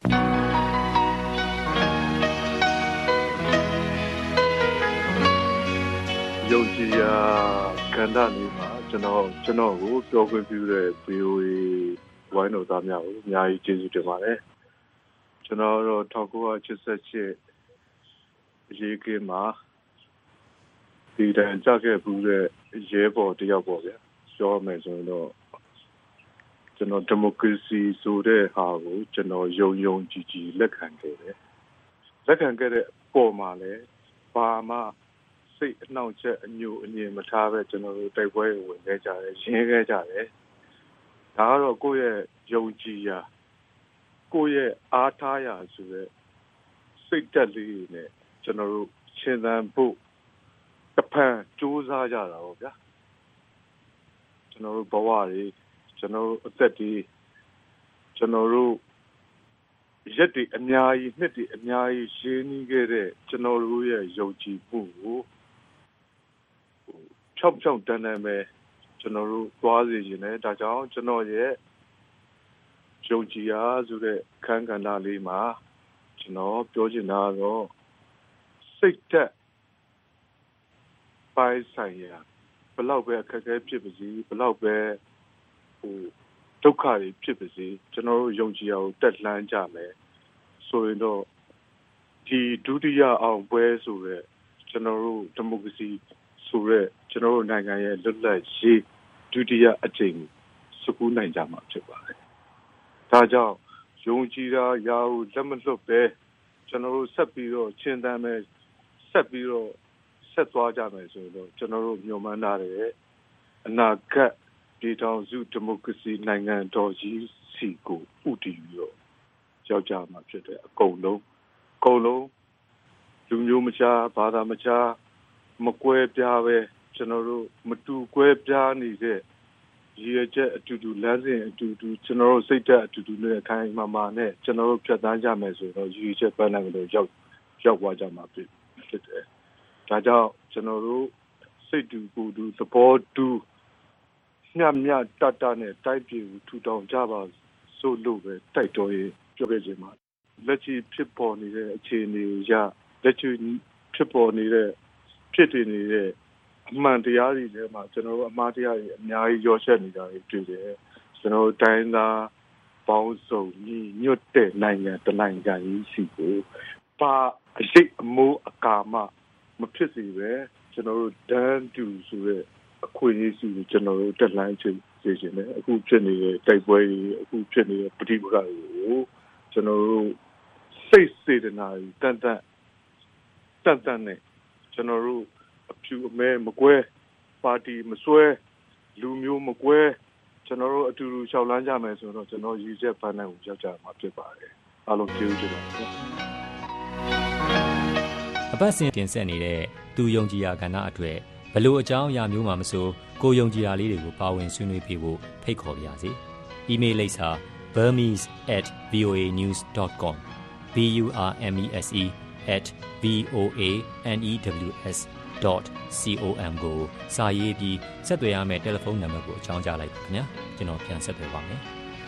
ယုံကြည်ရာကဏ္ဍလေးမှာကျွန်တော်ကိုပြောခွင့်ပြုတဲ့ VOA ဝိုင်းတော်သားများကိုအများကြီးကျေးဇူးတင်ပါတယ်ကျွန်တော်တို့1988ရေးကင်းမှာဒီတန်ကြခဲ့ဘူးတဲ့ရဲဘော်တယောက်ပေါ့ဗျာပြောမယ်ဆိုရင်တော့ကျွန်တော်ဒီမိုကရေစီဆိုတဲ့ဟာကိုကျွန်တော်ယုံကြည်လက်ခံခဲ့တယ်လက်ခံခဲ့တဲ့ပုံမှာလည်းဘာမှစိတ်အနှောင့်အယှက်အညှို့အငြင်းမထားပဲကျွန်တော်တို့တိုက်ပွဲဝင်ခဲ့ကြတယ်ရင်းခဲ့ကြတယ်ဒါကတော့ကိုယ့်ရဲ့ယုံကြည်ရာကိုယ့်ရဲ့အားထားရာဆိုတဲ့စိတ်ဓာတ်လေးနဲ့ကျွန်တော်တို့ရှင်းသန်ဖို့တစ်ဖန်စူးစမ်းကြတာပေါ့ဗျာကျွန်တော်တို့ဘဝတွေကျွန်တော်တို့အသက်တွေကျွန်တော်တို့ရက်တွေအများကြီးနှစ်တွေအများကြီးရှင်းနေခဲ့တဲ့ကျွန်တော်တို့ရဲ့ယုံကြည်မှုကိုဖြောက်တန်းပဲကျွန်တော်တို့သွားစေခြင်းနဲ့ဒါကြောင့်ကျွန်တော်ရဲ့ယုံကြည်ရာဆိုတဲ့ခန်းကဏ္ဍလေးမှာကျွန်တော်ပြောချင်တာတော့စိတ်ဓာတ်ပိုင်းဆိုင်ရာဘလောက်ပဲအခက်အခဲဖြစ်ပါစေဘလောက်ပဲဒုက္ခတွေဖြစ်ပါစေကျွန်တော်တို့ယုံကြည်အောင်တက်လှမ်းကြမယ်ဆိုရင်တော့ဒီဒုတိယအောင်ပွဲဆိုတဲ့ကျွန်တော်တို့ဒီမိုကရေစီဆိုတဲ့ကျွန်တော်တို့နိုင်ငံရဲ့လွတ်လပ်ရေးဒုတိယအကြိမ်စကူးနိုင်ကြမှာဖြစ်ပါတယ်ဒါကြောင့်ယုံကြည်ရာရာကိုလက်မလွတ်ပဲကျွန်တော်တို့ဆက်ပြီးတော့ချင်းတမ်းမဲ့ဆက်ပြီးတော့ဆက်သွားကြမယ်ဆိုတော့ကျွန်တော်တို့ညွှန်မှန်းထားတဲ့အနာဂတ်ပြည်ထောင်စုဒီမိုကရေစီနိုင်ငံတော်ကြီးစီကိုဥတည်ပြီးတော့ရောက်ကြမှာဖြစ်တဲ့အကုန်လုံးလူမျိုးမခြားဘာသာမခြားမကွဲပြားပဲကျွန်တော်တို့မတူကွဲပြားနေတဲ့ရည်ရွယ်ချက်အတူတူလမ်းစဉ်အတူတူကျွန်တော်တို့စိတ်ဓာတ်အတူတူနဲ့အခိုင်အမာနဲ့ကျွန်တော်တို့ဖြတ်သန်းကြမယ်ဆိုတော့ရည်ရွယ်ချက်ပန်းနိုင်လို့ရောက်သွားကြမှာဖြစ်တယ်။ဒါကြောင့်ကျွန်တော်တို့စိတ်တူကိုယ်တူသဘောတူမျှတတနဲ့တိုက်ပြည်ကိုထူထောင်ကြပါစို့လို့ပဲတိုက်တော်ရေးပြောခဲ့ခြင်းမှာလက်ရှိဖြစ်ပေါ်နေတဲ့အခြေအနေရလက်ရှိဖြစ်ပေါ်နေတဲ့ဖြစ်တည်နေတဲ့အမှန်တရားတွေထဲမှာကျွန်တော်တို့အမှားတရားတွေအများကြီးရောဆက်နေတာတွေတွေ့တယ်ကျွန်တော်တို့တိုင်းသားပေါင်းစုံညီညွတ်တဲ့နိုင်ငံတစ်နိုင်ငံကြီးရှိကိုပါအရှိအမိုးအကာမမဖြစ်စေပဲကျွန်တော်တို့တန်းတူဆိုတဲ့အခွင့်အရေးရှိကိုကျွန်တော်တို့တက်လှမ်းခြင်းစေချင်တယ်အခုဖြစ်နေတဲ့တိုက်ပွဲတွေအခုဖြစ်နေတဲ့ပဋိပက္ခတွေကိုကျွန်တော်တို့စိတ်စေတနာတွေတန်နဲ့ကျွန်တော်တို့အဖြူအမဲမကွဲပါတီမစွဲလူမျိုးမကွဲကျွန်တော်တို့အတူတူရှောက်လန်းကြမယ်ဆိုတော့ကျွန်တော်ရည်ချက်ပန်းနိုင်ကိုရောက်ကြမှာဖြစ်ပါတယ်အားလုံးကျေးဇူးတင်ပါတယ်အပတ်စဉ်တင်ဆက်နေတဲ့သူယုံကြည်ရာကဏ္ဍအတွက်ဘလို့အကြောင်းအရာမျိုးမှမဆိုကိုယုံကြည်ရာလေးတွေကိုပါဝင်ဆွေးနွေးပြဖို့ဖိတ်ခေါ်ပါရစေ။ email လိပ်စာ burmese@voanews.com burmese@voanews.com ကိုစာရေးပြီးဆက်သွယ်ရမယ့်တယ်လီဖုန်းနံပါတ်ကိုအကြောင်းကြားလိုက်ပါခင်ဗျာကျွန်တော်ပြန်ဆက်သွယ်ပါမယ်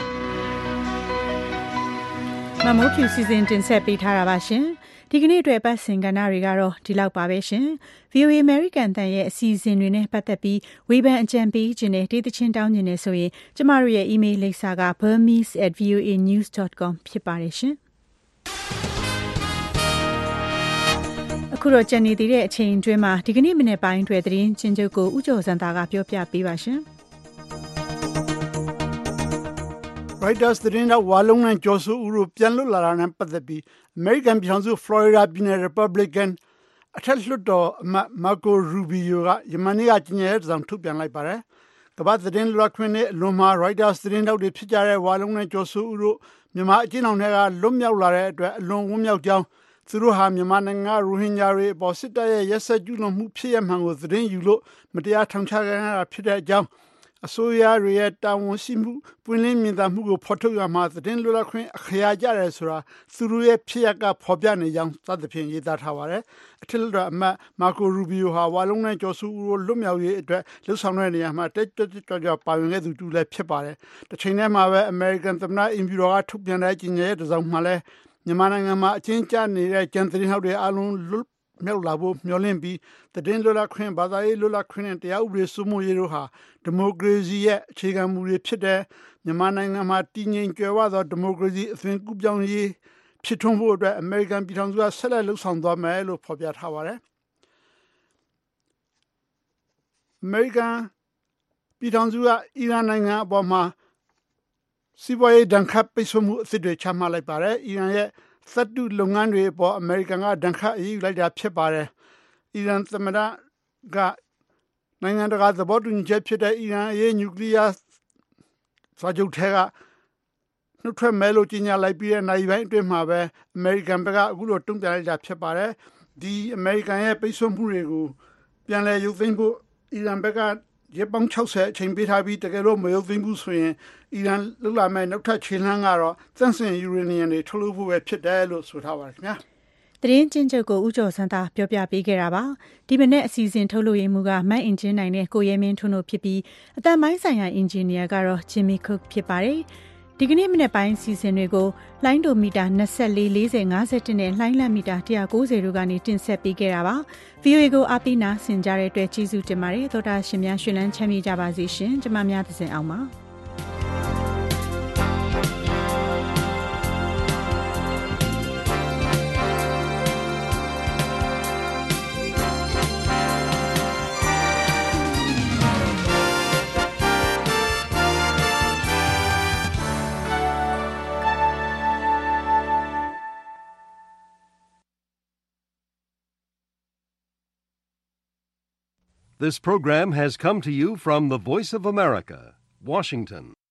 မမိုးဖြူစီစဉ်တင်ဆက်ပေးထားတာပါရှင်ဒီကနေ့အတွက်ပတ်စင်ကဏ္ဍတွေကတော့ဒီလောက်ပါပဲရှင် VOA American တန်ရဲ့အစီအစဉ်တွေနဲ့ပတ်သက်ပြီးဝေဖန်အကြံပေးခြင်းနဲ့ဒေသချင်းတောင်းခြင်းနဲ့ဆိုရင်ကျမတို့ရဲ့ email လိပ်စာက burmese@voanews.com ဖြစ်ပါတယ်ရှင်အခုတော့ကြံနေသေးတဲ့အချိန်အတွင်းမှာဒီကနေ့မနေ့ပိုင်းအတွက်သတင်းချင်းချုပ်ကိုဥကျော်စံသားကပြောပြပေးပါရှင် Reuters သတင်းတော့ဝါလုံးနဲ့ကျော်စိုးဦးတို့ပြန်လွတ်လာတာနဲ့ပတ်သက်ပြီး American ပြည်ထောင်စု Florida ပြည်နယ် Republican အထက်လွှတ်တော်အမတ် Marco Rubio ကယမန်နေ့ကကြေညာချက်တစ်စောင်ထုတ်ပြန်လိုက်ပါတယ်။ကမ္ဘာသတင်းလွတ်လပ်ခွင့်နဲ့အလွန်မှာ Reuters သတင်းတောက်တွေဖြစ်ကြတဲ့ဝါလုံးနဲ့ကျော်စိုးဦးတို့မြန်မာအကျဉ်းထောင်ထဲကလွတ်မြောက်လာတဲ့အတွက်အလွန်ဝမ်းမြောက်ကြောင်းသူတို့ဟာမြန်မာနိုင်ငံရိုဟင်ဂျာတွေအပေါ်စစ်တပ်ရဲ့ရက်စက်ကျူးလွန်မှုဖြစ်ရမှန်ကိုသတင်းယူလို့မတရားထောင်ချခံရတာဖြစ်တဲ့အကြောင်းအစိုးရရဲ့တာဝန်ရှိမှုပွင့်လင်းမြင်သာမှုကိုဖော်ထုတ်ရမှာသတင်းလွတ်လပ်ခွင့်အခရာကြတယ်ဆိုတာသူတို့ရဲ့ဖြစ်ရပ်ကဖော်ပြနေကြောင်းသတ်သဖြင့်ရေးသားထားပါတယ်။အထက်လွှတ်တော်အမတ်မာကိုရူဘီယိုဟာဝါလုံးနဲ့ကျော်စုဦးတို့လွတ်မြောက်ရေးအတွက်လှုပ်ဆောင်တဲ့နေရာမှာတက်ကြွပါဝင်ခဲ့သူတူလည်းဖြစ်ပါတယ်။တစ်ချိန်တည်းမှာပဲ American သမ္မတအင်ဖြူတော်ကထုတ်ပြန်တဲ့ကြေညာချက်တစ်စောင်မှာလည်းမြန်မာနိုင်ငံမှာအကျဉ်းကျနေတဲ့ကျန်းသတင်းဟောက်တွေအလုံးလွတ်မြောက်လာဖို့မျှော်လင့်ပြီးသတင်းလွတ်လပ်ခွင့်ဘာသာရေးလွတ်လပ်ခွင့်နဲ့တရားဥပဒေစိုးမိုးရေးတို့ဟာဒီမိုကရေစီရဲ့အခြေခံမူတွေဖြစ်တဲ့မြန်မာနိုင်ငံမှာတည်ငြိမ်ကြွယ်ဝသောဒီမိုကရေစီအသွင်ကူးပြောင်းရေးဖြစ်ထွန်းဖို့အတွက်အမေရိကန်ပြည်ထောင်စုကဆက်လက်လှုံ့ဆော်သွားမယ်လို့ဖော်ပြထားပါတယ်။အမေရိကန်ပြည်ထောင်စုကအီရန်နိုင်ငံအပေါ်မှာစီးပွားရေးဒဏ်ခတ်ပိတ်ဆို့မှုအသစ်တွေချမှတ်လိုက်ပါတယ်။အီရန်ရဲ့သတ္တုလုပ်ငန်းတွေအပေါ်အမေရိကန်ကဒဏ်ခတ်အရေးယူလိုက်တာဖြစ်ပါတယ်။အီရန်သမ္မတကနိုင်ငံတကာသဘောတူညီချက်ဖြစ်တဲ့အီရန်ရဲ့နျူကလ িয়ার စာချုပ်ထဲကနှုတ်ထွက်မယ်လို့ကြေညာလိုက်ပြီးတဲ့နိုင်ပိုင်းအတွင်းမှာပဲအမေရိကန်ဘက်ကအခုလိုတုံ့ပြန်လိုက်တာဖြစ်ပါတယ်။ဒီအမေရိကန်ရဲ့ပိတ်ဆို့မှုတွေကိုပြန်လည်ရုပ်သိမ်းဖို့အီရန်ဘက်ကရက်ပေါင်း60အချိန်ပေးထားပြီးတကယ်လို့မရုပ်သိမ်းဘူးဆိုရင်အီရန်လှုပ်လာမဲ့နောက်ထပ်ခြေလှမ်းကတော့သန့်စင်ယူရေနီယံတွေထုတ်လုပ်ဖို့ပဲဖြစ်တယ်လို့ဆိုထားပါတယ်ခင်ဗျာသတင်းချင်းချုပ်ကိုဥကျော်စံသားပြောပြပေးခဲ့တာပါဒီမနေ့အစီအစဉ်ထုတ်လုပ်ရေးမှုကမတ်အင်ဂျင်နိုင်နဲ့ကိုရဲမင်းထွန်းတို့ဖြစ်ပြီးအတန်ပိုင်းဆိုင်ရာအင်ဂျင်နီယာကတော့ဂျင်မီခုတ်ဖြစ်ပါတယ်ဒီကနေ့မနေ့ပိုင်းစီစဉ်တွေကိုလိုင်းဒိုမီတာ24 40 51နဲ့လိုင်းလတ်မီတာ190တို့ကနေတင်ဆက်ပေးခဲ့တာပါ VOA ကိုအားပေးနာဆင်ကြတဲ့အတွက်ကျေးဇူးတင်ပါတယ်သောတာရှင်များရှင်လန်းချမ်းမြေ့ကြပါစေရှင်ကျွန်မများသစဉ်အောင်ပါ This program has come to you from the Voice of America, Washington.